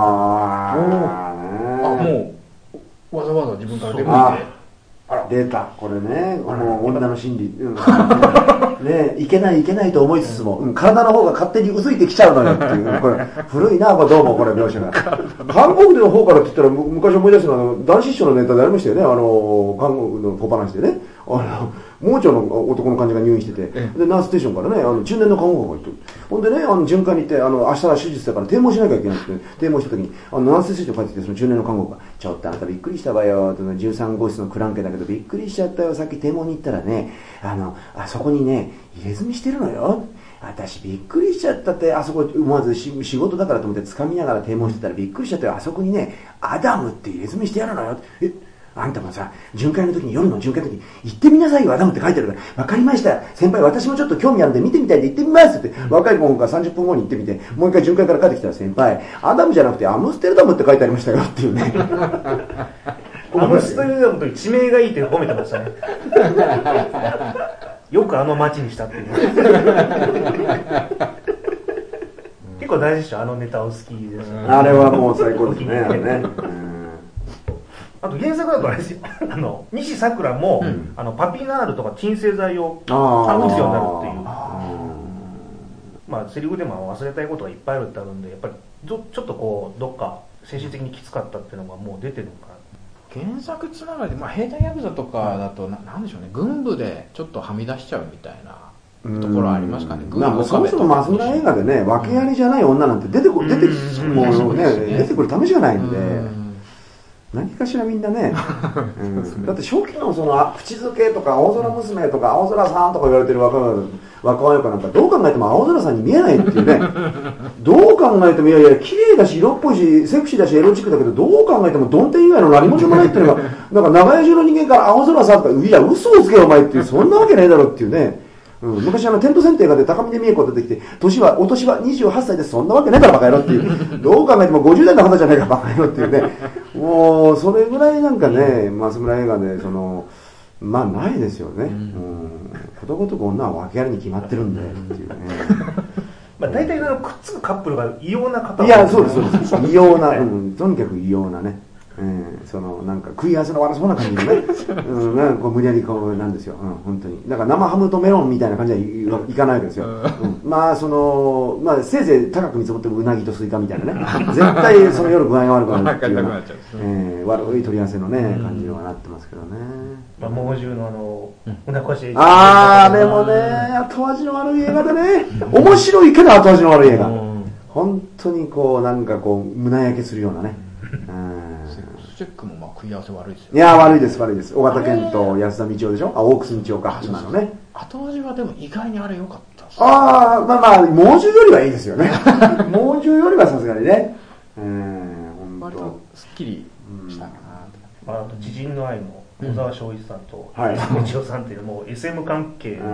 Speaker 1: うわざわざ自分から出向いて。
Speaker 3: 出たこれね、もう女の心理ね、いけないと思いつつも、体の方が勝手にうずいてきちゃうのよっていう、これ古いな、これどうもこれ描写が韓国の方からって言ったら昔思い出すのは男子師匠のネタでありましたよね。韓国の小話でね、盲腸の男の患者が入院してて、でナースステーションからね中年の看護婦が行って、ほんでね巡回に行って、明日は手術だから低毛しなきゃいけなくて、低毛した時にナースステーション帰ってきて、その中年の看護婦がちょっとあなたびっくりしたわよと、13号室のクランケだけどびっくりしちゃったよ、さっき低毛に行ったらねあそこにね入れ墨してるのよ、私びっくりしちゃったって、あそこ思わず仕事だからと思って掴みながら低毛してたらびっくりしちゃったよ、あそこにねアダムって入れ墨してやるのよ。あんたもさ、巡回の時に、夜の巡回の時に行ってみなさいよ、アダムって書いてあるから、わかりました、先輩私もちょっと興味あるんで見てみたいんで行ってみますって、若い子が30分後に行ってみて、もう一回巡回から帰ってきたら、先輩アダムじゃなくてアムステルダムって書いてありましたよっていうね
Speaker 1: アムステルダムという地名がいいって褒めてましたねよく街にしたっていう結構大事でしょ、ネタお好きです、ね、
Speaker 3: あれはもう最高ですね。
Speaker 1: あと原作だとあれですよ西さくらも、パピナールとか鎮静剤を打つようになるっていう、セリフでも忘れたいことがいっぱいあるってあるんで、やっぱりちょっとこうどっか精神的にきつかったっていうのがもう出てるのかな。
Speaker 2: 原作つながりで、兵隊ヤクザとかだとなんでしょうね、軍部でちょっとはみ出しちゃうみたいなところありますかね。
Speaker 3: そもそも増村映画でね、訳ありじゃない女なんて出てくる試しがないんで、何かしらみんなね、だって初期の口づけとか青空娘とか青空さんとか言われてる若い子なんかどう考えても青空さんに見えないっていうねどう考えてもいやいや綺麗だし色っぽいしセクシーだしエロチックだけど、どう考えてもドンテン以外の何もしもないっていうのがなんか長屋中の人間から青空さんとか、いや嘘をつけよお前っていう、そんなわけないだろっていうね。昔テント選定画で高峰美恵子出てきて、お年は28歳です、そんなわけないからバカ野郎っていうどう考えても50代の方じゃないからバカ野郎っていうねもうそれぐらいなんかね、増村映画でないですよね。ことごとく女は訳ありに決まってるんでっていうね
Speaker 1: 大体くっつくカップルが異様な方。
Speaker 3: いやそうです異様な、とにかく異様なね、なんか食い合わせの悪そうな感じでねなんか無理やりこうなんですよ、本当にだから生ハムとメロンみたいな感じはいかないわけですよ、せいぜい高く見積もってもうなぎとスイカみたいなね絶対その夜具合が悪くなるっていうような悪い取り合わせのね感じにはなってますけどね。
Speaker 1: 猛獣のおなこし
Speaker 3: あれもね後味の悪い映画でね面白いけど後味の悪い映画本当にこうなんかこう胸焼けするようなね
Speaker 2: チェックも食い合わせ悪いですよ、
Speaker 3: いや悪いです尾形健と安田道夫でしょ、大楠道夫か今のね。
Speaker 2: 後味はでも意外にあれ良かったです、
Speaker 3: 猛獣よりはいいですよね猛獣よりはさすがにね
Speaker 2: 割とすっきりしたかな。
Speaker 1: あと知人の愛も小沢昭一さんと道夫さんっていうもう SM 関係の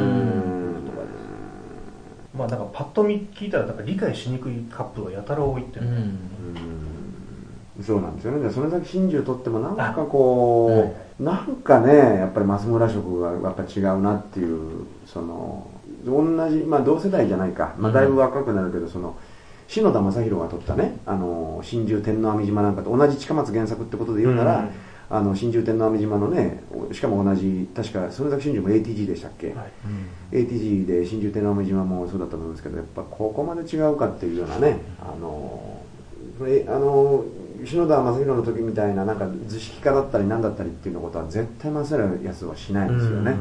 Speaker 1: だからパッと見聞いたらなんか理解しにくいカップルがやたら多いっていうの
Speaker 3: そうなんですよね。それだけ真珠とってもなんかこう、なんかねやっぱり増村色がやっぱ違うなっていう、同じ同世代じゃないか、だいぶ若くなるけど篠田正宏が撮ったね真珠天皇網島なんかと同じ近松原作ってことで言うなら、 真珠天皇島のね、しかも同じ、確かそれだけ真珠も ATG でしたっけ、はいATG で真珠天皇島もそうだったと思うんですけど、やっぱここまで違うかっていうようなね、篠田正宏の時みたいななんか図式化だったり何だったりっていうのことは絶対マセラやつはしないんですよね。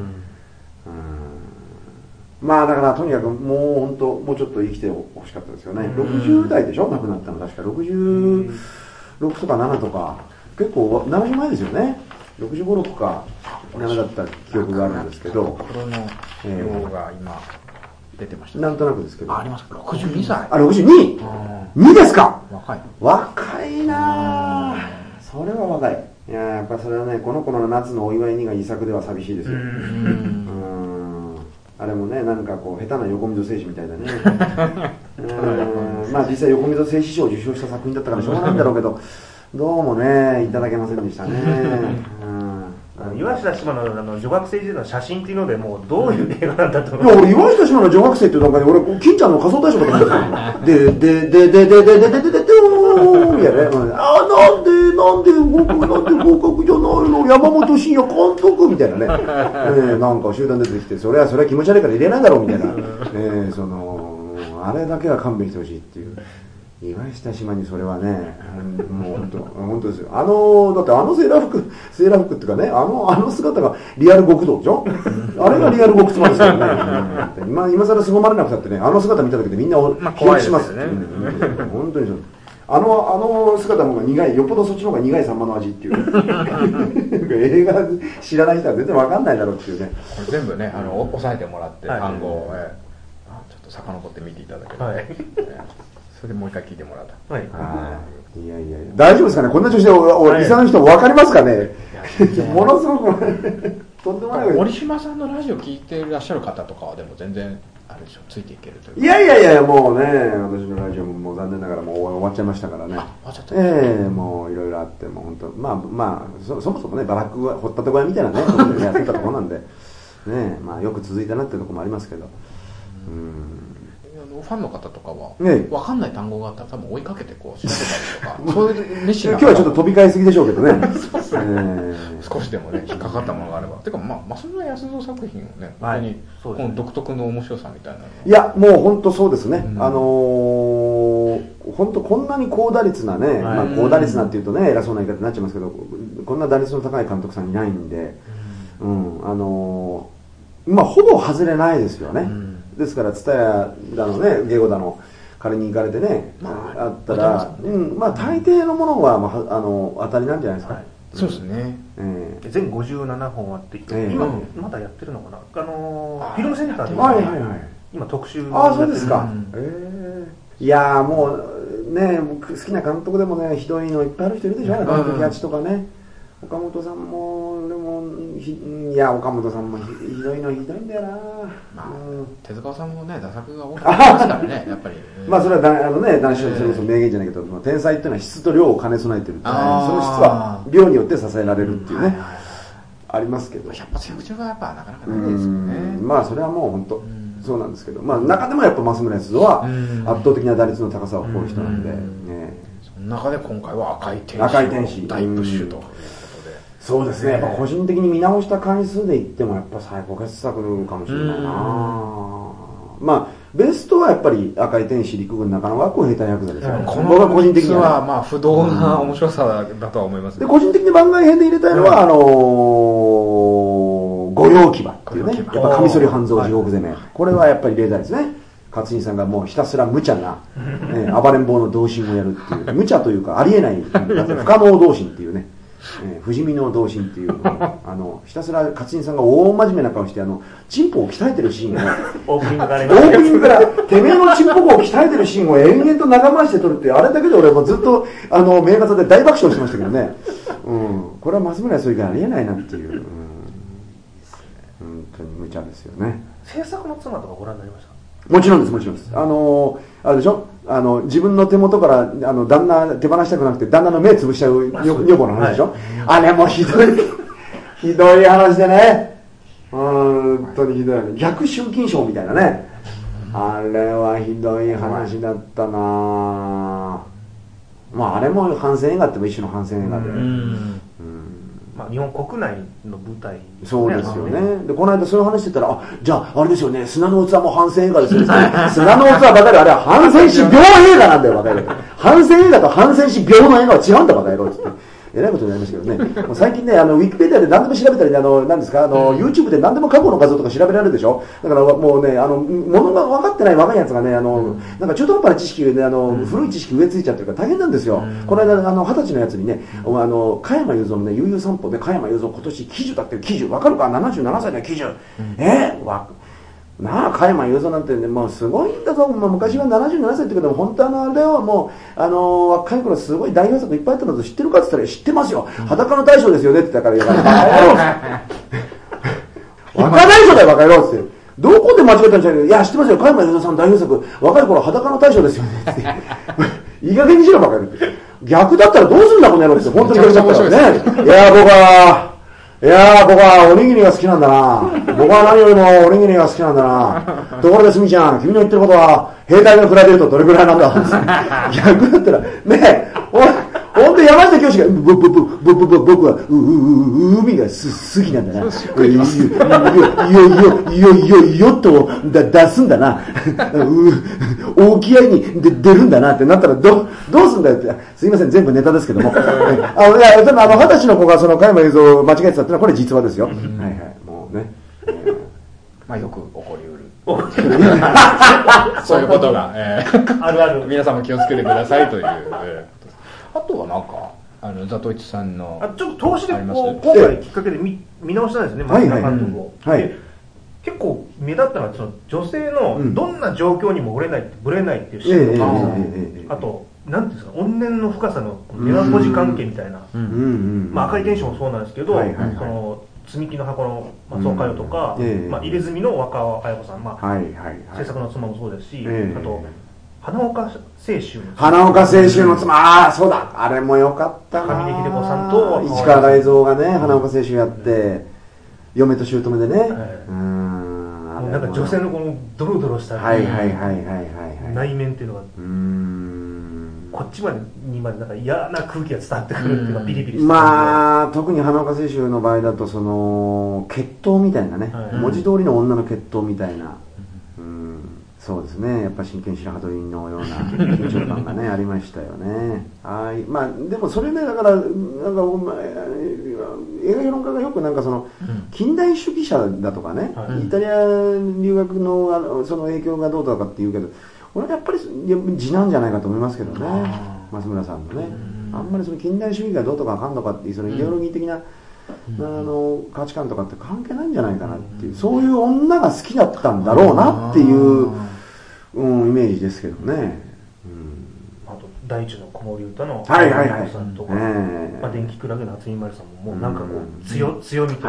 Speaker 3: まあだからとにかくもう本当もうちょっと生きてほしかったですよね。60代でしょ亡くなったの確か66とか7とか結構70前ですよね。65、6か7だった記憶があるんですけど、
Speaker 2: これの量が今出てました、
Speaker 3: なんとなくですけど。
Speaker 2: ありますか。62歳。
Speaker 3: あ、62。2ですか。
Speaker 2: 若い。
Speaker 3: 若いな。それは若い。いややっぱそれはね、この頃の夏のお祝いにが遺作では寂しいですよ。あれもね、なんかこう下手な横溝正史みたいだね。まあ実際横溝正史賞を受賞した作品だったからしょうがないんだろうけど、どうもねいただけませんでしたね。
Speaker 1: 岩下志麻の女学生時代の写真っていうのでもうどういう映画なんだと
Speaker 3: 思う。いや俺岩下志麻の女学生っていう段階で俺金ちゃんの仮装大賞だと思ったんですよ。でいやね、なんで合格じゃないの山本慎也監督みたいなね、なんか集団出てきてそれは気持ち悪いから入れないだろうみたいな、あれだけは勘弁してほしいっていう。岩下志麻にそれはね、もう本当ですよ。だってセーラー服っていうかね、あの姿がリアル極道でしょ。あれがリアル極妻ですよね。今更凄まれなくたってね、あの姿見ただけでみんな気落ちしますね。本当にそう。あの姿の方が苦い、よっぽどそっちの方が苦いサンマの味っていう。映画知らない人は全然わかんないだろうっていうね。
Speaker 2: これ全部ね、押さえてもらって単語をちょっと遡って見ていただければ。それでもう一回聞いてもらうと。
Speaker 3: いや大丈夫ですかね。こんな調子でリサの人分かりますかね。ものすごくとんでもない。
Speaker 2: 森島さんのラジオ聞いていらっしゃる方とかはでも全然あれでしょついていけるという。
Speaker 3: いやもうね私のラジオも残念ながらもう終わっちゃいましたからね。終わっちゃった。もういろいろあっても本当まあそもそもねバラック掘ったところみたいなねことでやってたところなんでねまあよく続いたなっていうところもありますけど。
Speaker 2: ファンの方とかは分かんない単語があったら多分追いかけてこう調べたりとかそういう熱心な
Speaker 3: 今日はちょっと飛び交いすぎでしょうけどね
Speaker 2: 少しでもね引っかかったものがあればてか増村康造作品をね本当にこの独特の面白さみたいなの
Speaker 3: いやもう本当そうですね本当こんなに高打率なね高打率なんていうとね偉そうな言い方になっちゃいますけどこんな打率の高い監督さんいないんでほぼ外れないですよね。ですから蔦屋だのね芸妓だの仮に行かれてね、あったら、大抵のものは、当たりなんじゃないですか。
Speaker 2: そうですね。
Speaker 1: 全57本あって今まだやってるのかな。フィルムセンターで今特集。
Speaker 3: そうですか。いやもうね好きな監督でもねひどいのいっぱいある人いるでしょ。監督キャッチとかね。岡本さんもでも岡本さんもひどいのひどいんだよな。
Speaker 2: 手塚さんもね打作が多くなりますからねやっぱり。
Speaker 3: それは男子のそれこそ名言じゃないけど天才っていうのは質と量を兼ね備えてるってその質は量によって支えられるっていうねありますけど。
Speaker 2: 百発百中はやっぱなかなかないですよね。
Speaker 3: それはもう本当そうなんですけど中でもやっぱ増村康造は圧倒的な打率の高さを誇る人なんで
Speaker 2: その中で今回は赤い天使大プッシュと。
Speaker 3: そうですね。やっぱ個人的に見直した回数で言ってもやっぱ最高傑作かもしれないな。ベストはやっぱり赤い天使陸軍中野学校兵隊ヤクザですよ。
Speaker 2: 僕は個人的には不動な面白さだとは思います。
Speaker 3: で個人的に番外編で入れたいのは御用騎馬っていうね。やっぱカミソリ半蔵地獄攻め。これはやっぱり例題ですね。勝新さんがもうひたすら無茶な暴れん坊の同心をやるっていう無茶というかありえない不可能同心っていうね。不死身の同心っていうひたすら勝新さんが大真面目な顔してチンポを鍛えてるシーンを
Speaker 1: オープニングから
Speaker 3: てめえのチンポを鍛えてるシーンを延々と長回して撮るってあれだけで俺もずっと名画座で大爆笑してましたけどねこれは増村康造がありえないなっていう本当に無茶ですよね。
Speaker 1: 制作の妻とかご覧になりました？
Speaker 3: もちろんですあれでしょ自分の手元から旦那手放したくなくて旦那の目潰しちゃう女房の話でしょ、あれもひどい話でね本当にひどい逆春金賞みたいなねあれはひどい話だったなあれも反戦映画っても一種の反戦映画で
Speaker 1: まあ、日本国内の舞台ですね。
Speaker 3: そうですよね。で、この間そういう話してたら、じゃあ、あれですよね、砂の器も反戦映画ですよね。砂の器ばかりあれは反戦士病映画なんだよ、バカ野郎。反戦映画と反戦士病の映画は違うんだ、バカ野郎、つって。えらいことになりましたけどね。もう最近ね、ウィキペディアで何でも調べたり、何ですか、YouTube で何でも過去の画像とか調べられるでしょ。だからもうね、物が分かってない若いやつがね、なんか中途半端な知識でね、古い知識植え付いちゃってるから大変なんですよ。この間、20歳のやつにね、加山雄三のね、悠々散歩で加山雄三今年喜寿だってる喜寿。わかるか ?77 歳の喜寿。なあ、加山雄三なんてね、もうすごいんだぞ。昔は77歳ってけど、本当あれだよ、もう、若い頃すごい代表作いっぱいあったんだぞ、知ってるかって言ったら、知ってますよ。裸の大将ですよねって言ったから、バカ野郎若大将だよ、バカ野郎って。どこで間違えたんじゃないか。いや、知ってますよ、加山雄三さん代表作、若い頃裸の大将ですよねって。いい加減にしろ、バカ野郎って。逆だったらどうすんだ、この野郎って。本当に言われちゃったからね。いや僕はおにぎりが好きなんだな。僕は何よりもおにぎりが好きなんだな。ところで、すみちゃん、君の言ってることは、兵隊が比べるとどれくらいなんだ。逆だったら、ねえ、ほんと山下教師が、僕は、海が好きなんだな。いよっと出すんだな。沖合に出るんだなってなったら、どうすんだよって。すいません、全部ネタですけども。でも20歳の子がその加山雄三を間違えてたっていうのは、これ実話ですよ。はいはい、もうね。
Speaker 2: まあよく起こりうる。そういうことが、
Speaker 1: あるある。
Speaker 2: 皆さんも気をつけてくださいという。あとはなんか、ザトイチさんの。
Speaker 1: ちょっと投資で今回きっかけで見直したんですね、松村監督を。結構目立ったのは、その女性のどんな状況にもぶれないっていうシーンとか、あと、なんていうんですか、怨念の深さのネガポジ関係みたいな。まあ赤い天使もそうなんですけど、その、積み木の箱の松岡代とか、入れ墨の若尾彩子さん、制作の妻もそうですし、あと、花岡清舟
Speaker 3: の妻、そうだ、あれもよかったな。
Speaker 1: 上出秀子さんと
Speaker 3: 市川雷蔵がね、花岡清舟やって、嫁と姑でね。
Speaker 1: なんか女性のこのドロドロした内面っていうのが、こっちまでなんか嫌な空気が伝わってくるっていうか、ピリピリして。
Speaker 3: まあ、特に花岡清舟の場合だと、その、血統みたいなね、文字通りの女の血統みたいな。そうですね、やっぱ真剣白羽鳥のような緊張感がねありましたよね。まあでもそれね、だからなんか映画評論家がよくなんかその近代主義者だとかね、イタリア留学のその影響がどうだかっていうけど、俺はやっぱり次男じゃないかと思いますけどね、松村さんのね。あんまりその近代主義がどうとかあかんとかっていうそのイデオロギー的な価値観とかって関係ないんじゃないかなっていう、そういう女が好きだったんだろうなっていうイメージですけどね。
Speaker 1: あと大地の子守歌の
Speaker 3: さ
Speaker 1: んとか、電気クラゲの初見丸さんももうなんかこう強みと強さと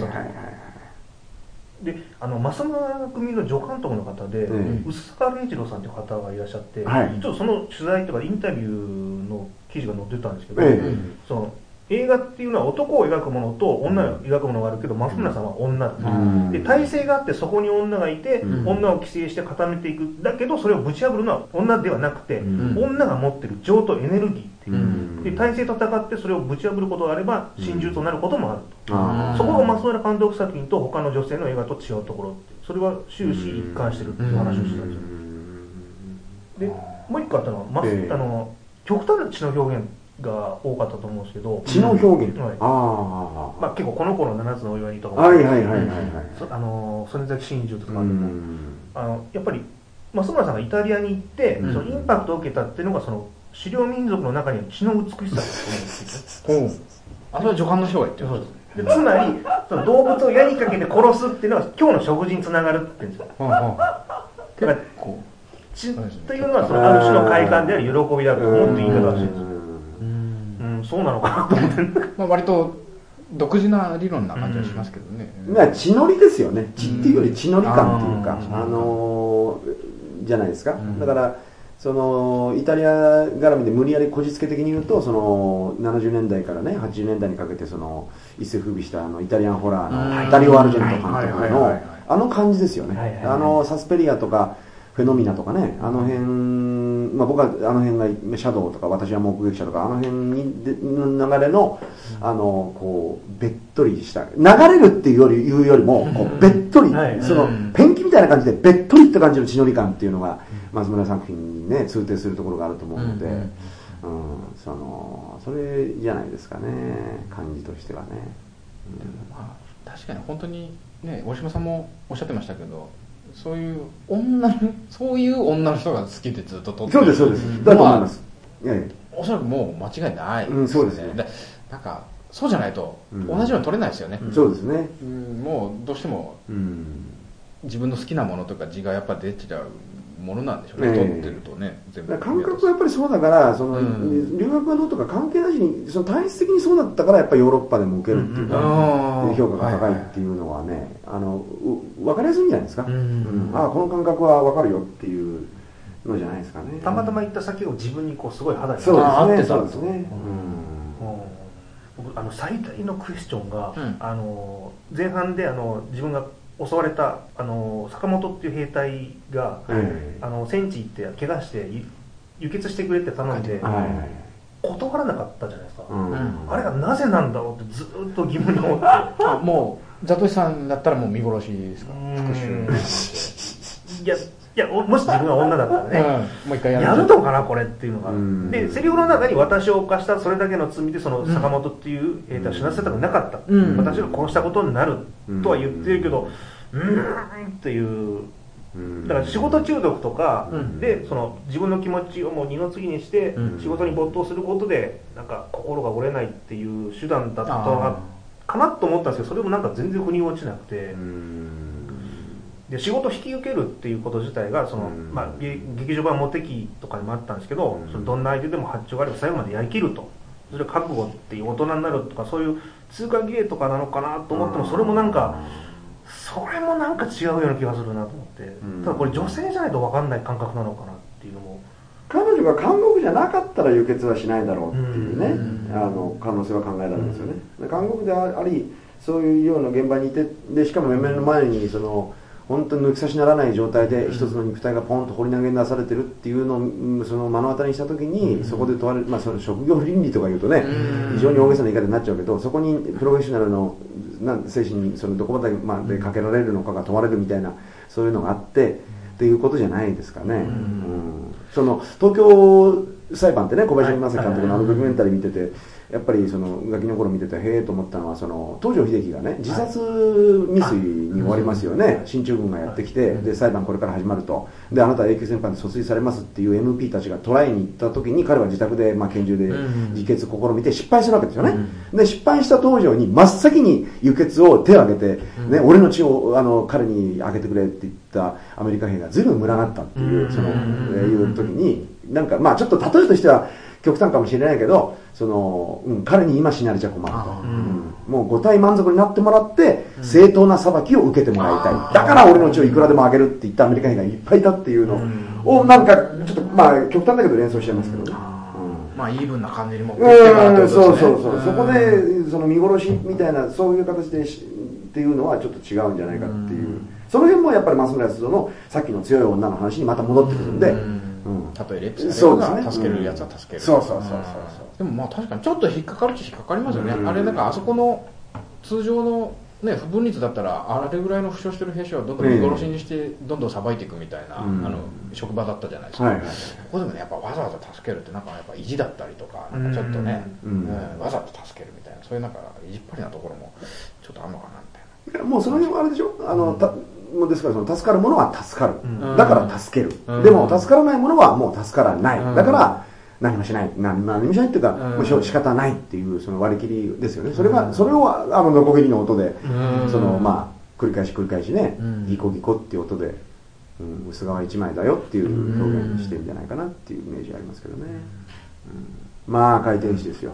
Speaker 1: で、正村組の助監督の方で臼坂礼二郎さんという方がいらっしゃって、ちょっとその取材とかインタビューの記事が載ってたんですけど、その映画っていうのは男を描くものと女を描くものがあるけど、松村さんは女で体制があってそこに女がいて、女を規制して固めていく。だけどそれをぶち破るのは女ではなくて、女が持ってる情とエネルギーっていうで、体制と戦ってそれをぶち破ることがあれば真珠となることもあると。そこが松村監督作品と他の女性の映画と違うところって、それは終始一貫してるっていう話をしてたんですよ。でもう一個あったのは極端な血の表現が多かったと思うんですけど、
Speaker 3: 血の表現、
Speaker 1: まあ結構この頃の7つのお祝いとかも、曽根崎真珠とかでもやっぱり松村さんがイタリアに行って、そのインパクトを受けたっていうのがその狩猟民族の中には血の美しさだと思うんですよ。
Speaker 2: それは助監の生涯っていうことですね。
Speaker 1: つまりその動物を矢にかけて殺すっていうのは今日の食事につながるって言うんですよ。だから血というのはそのある種の快感であり喜びであると思っていい方らしいんですよ。そうなのかなと思って
Speaker 2: 割と独自な理論な感じはしますけどね。
Speaker 3: 血のりですよね。血っていうより血のり感っていうか、じゃないですか。だからそのイタリア絡みで無理やりこじつけ的に言うと、その70年代からね80年代にかけてその一世風靡したイタリアンホラーのダリオ・アルジェント監督の感じですよね。サスペリアとかフェノミナとかね、あの辺、まあ僕はあの辺がシャドウとか私は目撃者とか、あの辺の流れの、こう、べっとりした、流れるっていうよりも、こうべっとり、その、ペンキみたいな感じでべっとりって感じの血のり感っていうのが、松村作品にね、通底するところがあると思うので、それじゃないですかね、感じとしてはね。
Speaker 2: まあ、確かに本当にね、大島さんもおっしゃってましたけど、そういう女の人が好きでずっと撮ってる。
Speaker 3: そうです。だと思います。
Speaker 2: おそらくもう間違いないですね。
Speaker 3: そうですね。
Speaker 2: なんか、そうじゃないと、同じように撮れないですよね。
Speaker 3: そうですね。
Speaker 2: もう、どうしても、自分の好きなものとか字がやっぱ出ちゃうものなんでしょうね、撮ってるとね。
Speaker 3: 全部感覚はやっぱりそうだから、留学がどうとか関係なしに、その体質的にそうだったから、やっぱりヨーロッパでも受けるっていうか、評価が高いっていうのはね、分かりやすいんじゃないですか。この感覚は分かるよっていうのじゃないですかね。
Speaker 1: たまたま行った先を自分にこうすごい肌に
Speaker 3: 合ってたんですね。
Speaker 1: 僕最大のクエスチョンが、前半で自分が襲われた坂本っていう兵隊が、戦地行って怪我して輸血してくれって頼んで、断らなかったじゃないですか、あれがなぜなんだろうってずっと疑問に思って
Speaker 2: もうザトシさんだったらもう見殺しですか、復讐
Speaker 1: いやもし自分が女だったらね、もう一回やるのかなこれっていうのが、でセリフの中に私を犯したそれだけの罪でその坂本っていう兵隊を死なせたくなかった、私が殺したことになるとは言ってるけど、っていうだから仕事中毒とかでその自分の気持ちをもう二の次にして仕事に没頭することでなんか心が折れないっていう手段だったのかなと思ったんですけど、それもなんか全然腑に落ちなくて、で仕事を引き受けるっていうこと自体がその、劇場版モテキとかにもあったんですけど、そのどんな相手でも発注があれば最後までやりきると、それ覚悟っていう大人になるとかそういう通過儀礼とかなのかなと思っても、それもなんか違うような気がするなと思って、ただこれ女性じゃないと分かんない感覚なのかなっていうのも、
Speaker 3: 彼女が監獄じゃなかったら輸血はしないだろうっていうね、可能性は考えられますよね。監獄でありそういうような現場にいて、でしかも嫁の前にその本当に抜き差しならない状態で一つの肉体がポンと掘り投げに出されてるっていうのをその目の当たりにした時に、そこで問われる、その職業倫理とか言うとね、非常に大げさな言い方になっちゃうけど、そこにプロフェッショナルの精神にそのどこまでかけられるのかが問われるみたいな、そういうのがあってっていうことじゃないですかね。その東京裁判ってね、小林正樹監督のドキュメンタリー見てて、やっぱりそのガキの頃見ててへえと思ったのは、その東條英機がね自殺未遂に終わりますよね。進駐軍がやってきて、で裁判これから始まると、であなたは永久戦犯で訴追されますっていう MP たちがトライに行った時に、彼は自宅で拳銃で自決を試みて失敗するわけですよね。で失敗した東條に真っ先に輸血を手を挙げて、ね、俺の血を彼にあげてくれって言ったアメリカ兵がずいぶん群がったっていう、そのいう時に、なんかちょっと例えとしては極端かもしれないけど、その彼に今死なれちゃ困ると、もう五体満足になってもらって正当な裁きを受けてもらいたい、だから俺の血をいくらでもあげるって言ったアメリカ兵がいっぱいいたっていうのを、なんかちょっと極端だけど連想しちゃいますけどね。
Speaker 2: イーブンな感じにもってからってことですね。
Speaker 3: そうそこでその見殺しみたいなそういう形でっていうのはちょっと違うんじゃないかっていう、その辺もやっぱり増村康造のさっきの強い女の話にまた戻ってくるんで、
Speaker 2: たとえレップされるが助けるやつは助ける。
Speaker 3: そう
Speaker 2: でも確かにちょっと引っかかるっちゃ引っかかりますよね。あれなんかあそこの通常のね、不分率だったらあれぐらいの負傷してる兵士はどんどん見殺しにしてどんどんさばいていくみたいな、職場だったじゃないですか。ここでもね、やっぱわざわざ助けるってなんかやっぱ意地だったりとか、なんかちょっとね、わざと助けるみたいな、そういうなんか意地っぱりなところもちょっとあるのかなみたいな。
Speaker 3: もうその辺はあれでしょ、ですからその助かるものは助かる、だから助ける、でも助からないものはもう助からない、だから何もしないっていうか、もう仕方ないっていうその割り切りですよね。それをノコギリの音でその繰り返しね、ギコギコっていう音で、薄皮一枚だよっていう表現してるんじゃないかなっていうイメージがありますけどね。赤い天使ですよ。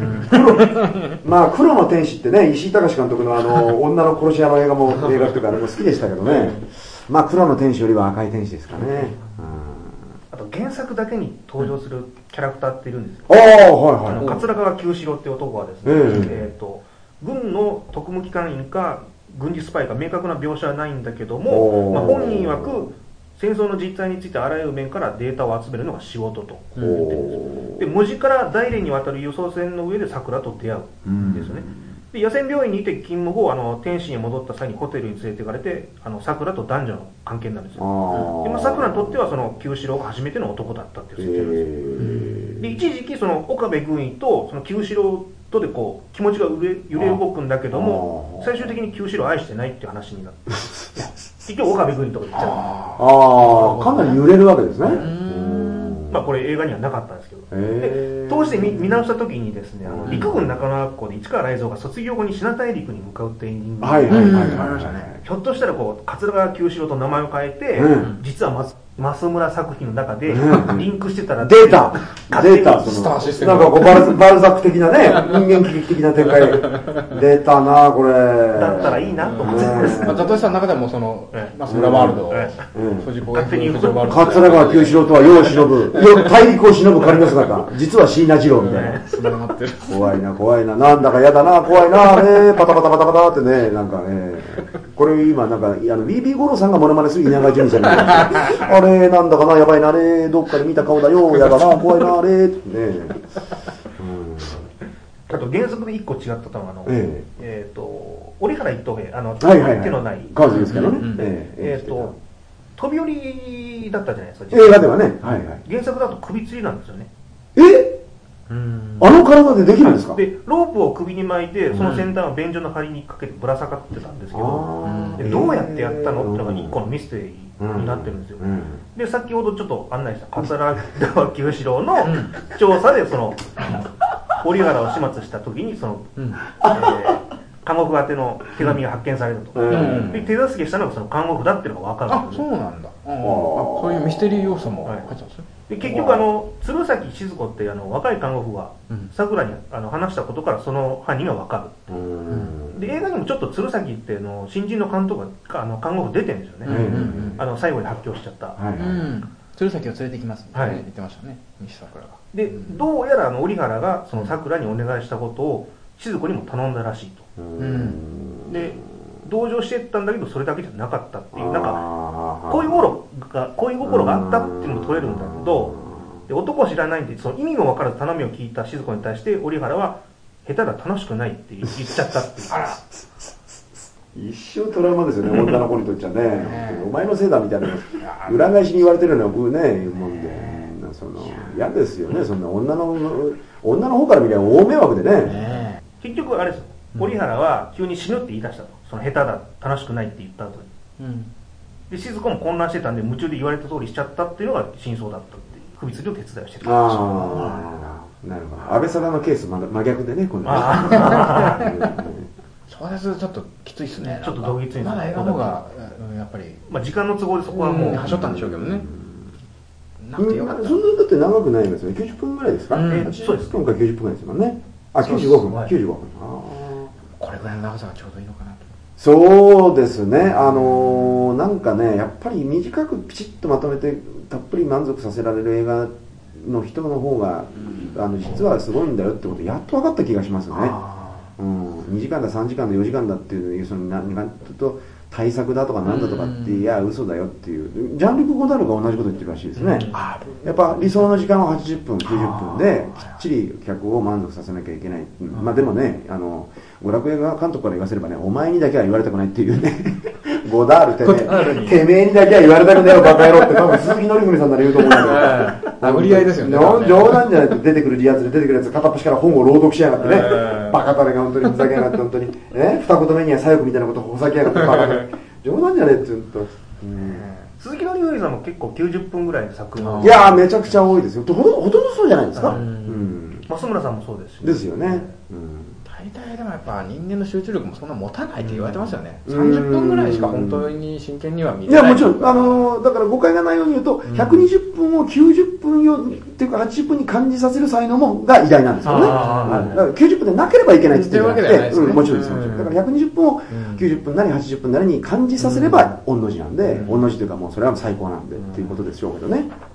Speaker 3: 黒の天使ってね、石井隆監督の女の殺し屋の映画というかあれも好きでしたけどね。黒の天使よりは赤い天使ですかね。
Speaker 1: あと原作だけに登場するキャラクターっているんですよ。桂川清志郎って男はですね、軍の特務機関員か軍事スパイか明確な描写はないんだけども、本人曰く戦争の実態についてあらゆる面からデータを集めるのが仕事と言ってるんですよ。で、文字から大連にわたる輸送船の上で桜と出会うんですよね。で、野戦病院にいて勤務後、天津へ戻った際にホテルに連れて行かれて、桜と男女の関係になるんですよ。で、桜にとってはその九四郎が初めての男だったっていう設定なんですよ。で、一時期その岡部軍医とその九四郎とでこう気持ちが揺れ動くんだけども、最終的に九四郎を愛してないっていう話になって結局岡部軍医とか言っちゃう。
Speaker 3: かなり揺れるわけですね。
Speaker 1: まあこれ映画にはなかったんですけど、で当時で見直した時にですね、陸軍中野学校で市川雷蔵が卒業後に品大陸に向かうっていうのがありましたね。ひょっとしたらこう桂川九四郎と名前を変えて、実は増村作品の中でリンクしてたら
Speaker 3: データスターシステムなんかこうバルザック的なね人間喜劇的な展開出たなこれ
Speaker 1: だったらいいなと思って
Speaker 2: ザトシさんの中でもその増村ワールド藤子 F 不二雄ワールド
Speaker 3: 桂川九四郎とは世を忍ぶ大陸を忍ぶ仮の姿実は椎名次郎みたいな
Speaker 2: 繋がってる
Speaker 3: 怖いななんだかやだな怖いなパタパタってねなんかこれ今なんかBB 五郎さんがモノマネする稲川淳二さんみたいなあれなんだかなやばいなどっかで見た顔だよやだな怖いなってね
Speaker 1: あと原則で一個違ったのは折原一等兵手のない
Speaker 3: 川津ですけどね
Speaker 1: 飛び降りだったじゃないですか
Speaker 3: 映画ではね
Speaker 1: 原作だと首吊りなんですよね
Speaker 3: あの体でできるんですか
Speaker 1: でロープを首に巻いてその先端を便所の梁にかけてぶら下がってたんですけどどうやってやったのっていうのが一個のミステリーになってるんですよで先ほどちょっと案内した桂川九四郎の調査でその折原を始末した時にその看護婦宛ての手紙が発見されるとで手助けしたのがその看護婦だっていうのが分かるんです
Speaker 2: そうなんだそういうミステリー要素も入ってたんですね
Speaker 1: で結局鶴崎静子って若い看護婦が桜に話したことからその犯人が分かるで映画にもちょっと鶴崎って新人の監督が看護婦出てるんですよね最後に発狂しちゃった
Speaker 2: 鶴崎を連れてきますって言ってましたね西桜が
Speaker 1: でどうやら折原がその桜にお願いしたことを静子にも頼んだらしいとで同情してったんだけどそれだけじゃなかったっていうなんか恋心があったっていうのも取れるんだけどで男は知らないんでその意味も分からず頼みを聞いた静子に対して折原は下手だ楽しくないって言っちゃったっていう
Speaker 3: 一生トラウマですよね女の子にとっちゃねお前のせいだみたいな裏返しに言われてるような僕ねもんで嫌ですよねそんな女の方から見れば大迷惑でね
Speaker 1: 結局あれですよ折原は急に死ぬって言い出したとその下手だ楽しくないって言った後に、で静子も混乱してたんで夢中で言われた通りしちゃったっていうのが真相だったっていう首吊りを手伝いをしてた
Speaker 3: なるほど安倍貞のケース真逆でね今度
Speaker 2: そうですちょっときついっすね
Speaker 1: ちょっとどぎつい
Speaker 2: まだ映画の方がやっぱり
Speaker 1: 時間の都合でそこはもう
Speaker 2: はしょったんでしょうけどね
Speaker 3: そんなだって長くないんですよね90分ぐらいですか
Speaker 1: そうです
Speaker 3: 今回90分ぐらいですもんね95分95分
Speaker 2: これぐらいの長さがちょうどいいのかなと
Speaker 3: そうですねなんかねやっぱり短くピチッとまとめてたっぷり満足させられる映画の人の方が実はすごいんだよってことやっと分かった気がしますね2時間だ3時間だ4時間だっていうその何かと対策だとかなんだとかっていや嘘だよっていうジャンル・ゴダールが同じこと言ってるらしいですねやっぱ理想の時間は80分90分できっちり客を満足させなきゃいけないまあでもね娯楽映画監督から言わせればねお前にだけは言われたくないっていうねゴダールてめえにだけは言われたくねえよバカ野郎って多分鈴木紀文さんなら言うと思うんだけど
Speaker 2: 殴り合いですよね
Speaker 3: 冗談じゃないと出てくるやつ片っ端から本を朗読しやがってねバカタレが本当にふざけやがって本当に二言目には左翼みたいなことをほざきやがってバカタレ冗談じゃねえって言うと
Speaker 1: 鈴木紀文さんも結構90分ぐらいの作品
Speaker 3: いやーめちゃくちゃ多いですよほとんどそうじゃないですか
Speaker 1: 増村さんもそうですし
Speaker 3: ですよね
Speaker 2: 大体でもやっぱ人間の集中力もそんな持たないって言われてますよね30分ぐらいしか本当に真剣には見れない
Speaker 3: いやもちろんだから誤解がないように言うと120分を90分っていうか80分に感じさせる才能が偉大なんですよねだから90分でなければいけないって言ってるわけではなくてもちろんですだから120分を90分なり80分なりに感じさせれば御の字なんで御の字というかもうそれは最高なんでっていうことでしょうけどね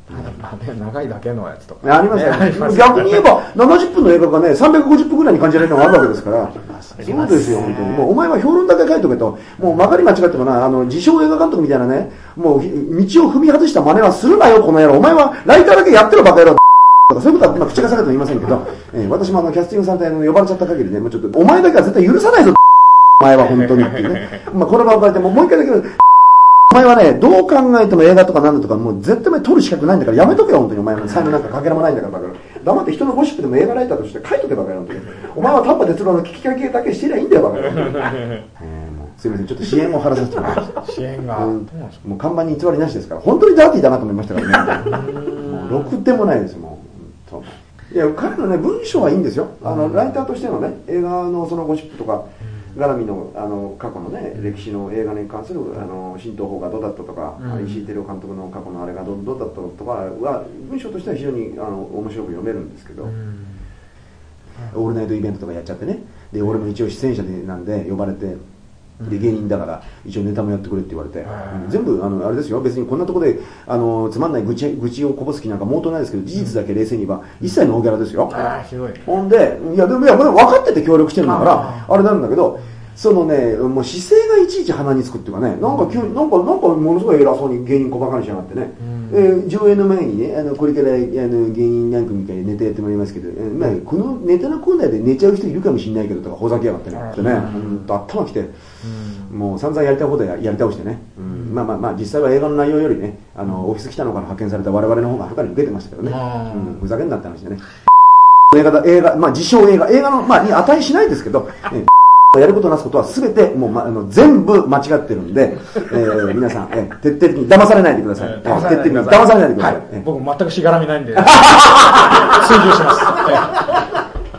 Speaker 2: 長いだけのやつとか
Speaker 3: ありますよね。逆に言えば70分の映画がね350分ぐらいに感じられるのがあるわけですから。そうですよ、本当に。もうお前は評論だけ書いとけと、もう曲がり間違ってもな、自称映画監督みたいなね、もう道を踏み外した真似はするなよ、この野郎。お前はライターだけやってるバカ野郎。とかそういうことは、口が裂けても言いませんけど、私もキャスティングされて呼ばれちゃった限りね、もうちょっと、お前だけは絶対許さないぞ、お前は本当にっていうね。この場を借りて、もう一回だけ、お前はね、どう考えても映画とかなんだとか、もう絶対撮る資格ないんだから、やめとけよ、本当に。お前は才能なんかかけらもないんだから、バカ野郎。黙って人のゴシップでも映画ライターとして書いとけ、バカ野郎、本当に。お前はタッパ哲郎の聞きかけだけしてりゃいいんだよ、バカ野郎。すいません、ちょっと支援を張らせてもらいました。
Speaker 2: 支援が。
Speaker 3: もう看板に偽りなしですから、本当にダーティーだなと思いましたからね。もう、ろくでもないです、もう。いや、彼のね、文章はいいんですよ。ライターとしてのね、映画のそのゴシップとか、絡みの過去のね、歴史の映画に関する新東宝がどうだったとか、石井照夫監督の過去のあれがどうだったとかは、文章としては非常に面白く読めるんですけど、オールナイトイベントとかやっちゃってね、で俺も一応出演者なんで呼ばれて、で芸人だから一応ネタもやってくれって言われて、全部あれですよ、別にこんなところでつまんない愚痴をこぼす気なんか毛頭ないですけど、事実だけ冷静に言えば一切ノーギャラですよ。ほんでいやでも分かってて協力してるんだからあれなんだけど、そのね、もう姿勢がいちいち鼻につくっていうかね、なんか急になんかものすごい偉そうに芸人小馬鹿にしやがってね、上映の前にね、これから芸人何組かでネタやってもらいますけど、このネタのコーナーで寝ちゃう人いるかもしれないけどとかほざきやがってね、頭きて、もう散々やりたい方でやり倒してね、まあ実際は映画の内容よりね、オフィス来たのから派遣された我々の方がはるかに受けてましたけどね、ふざけんなって話でね、映画、自称映画のに値しないですけど。やることなすことは全てもう、全部間違ってるんで、皆さん、徹底的に騙されないでください。徹底的に騙されないでください。
Speaker 2: 僕全くしがらみないんで、追従します。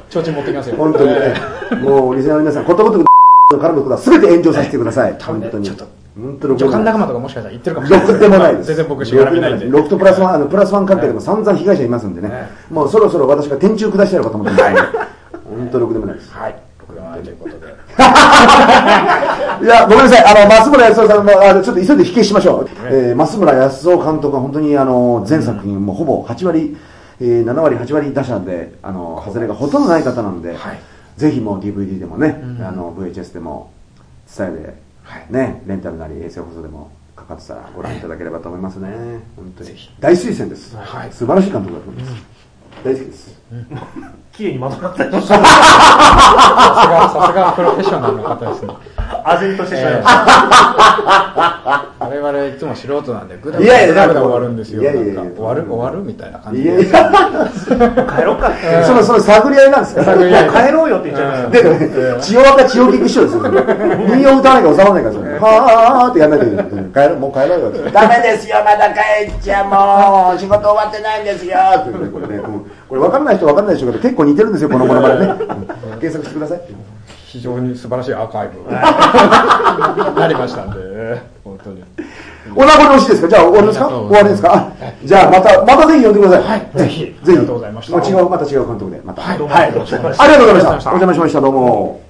Speaker 2: 提灯持ってきますよ。
Speaker 3: 本当にもうリスナーの皆さん、ことごとく絡むことは全て炎上させてください。本当に。
Speaker 2: 助監仲間とかもしかしたら言ってるかもしれない。
Speaker 3: ろくでもないです。
Speaker 2: 全然僕しがらみないんで。
Speaker 3: ロフトプラスワン関係でも散々被害者いますんでね。もうそろそろ私が天柱下してやるかと思ってます。本当ろくでもないです。
Speaker 2: はい。ということで。
Speaker 3: いや、ごめんなさい。増村康夫さんの、ちょっと急いで火消しましょう。増村康夫監督は本当に全作品、もうほぼ8割、7割、8割打者で、外れがほとんどない方なので、ぜひもう DVD でもね、VHS でも、伝えで、ね、レンタルなり衛星放送でもかかってたらご覧いただければと思いますね。本当に。大推薦です。素晴らしい監督だと思います。大好きです。
Speaker 1: 綺麗にまとまったでしょ。
Speaker 2: さすがプロフェッショナルの方ですね。
Speaker 1: あぜんとしてしまいました。
Speaker 2: 我々いつも素人なんでグダグダ終わるんですよ。終わるみたいな感じで。
Speaker 1: 帰ろうかって。
Speaker 3: その探り合いなんですか。
Speaker 1: 帰ろうよって言っちゃいました。
Speaker 3: で、千代若千代菊師匠ですよ。民謡歌わなきゃ収まらないから、はーってやんないといけない。もう帰ろうよって。ダメですよ、まだ帰っちゃもう仕事終わってないんですよってこれね、これ分からない人分からないでしょうけど、結構似てるんですよ、このモノマネね。検索してください。
Speaker 2: 非常に素晴らしいアーカイブなりましたんで、本当に。
Speaker 3: お名残惜しいですか。じゃあ終わりですか。終わりですか。じゃあまたぜひ呼んでください。
Speaker 2: ぜひ。
Speaker 3: ありが
Speaker 2: とうございました。
Speaker 3: また違う監督でまた。
Speaker 1: はい。
Speaker 3: ありがとうございました。お邪魔しました。どうも。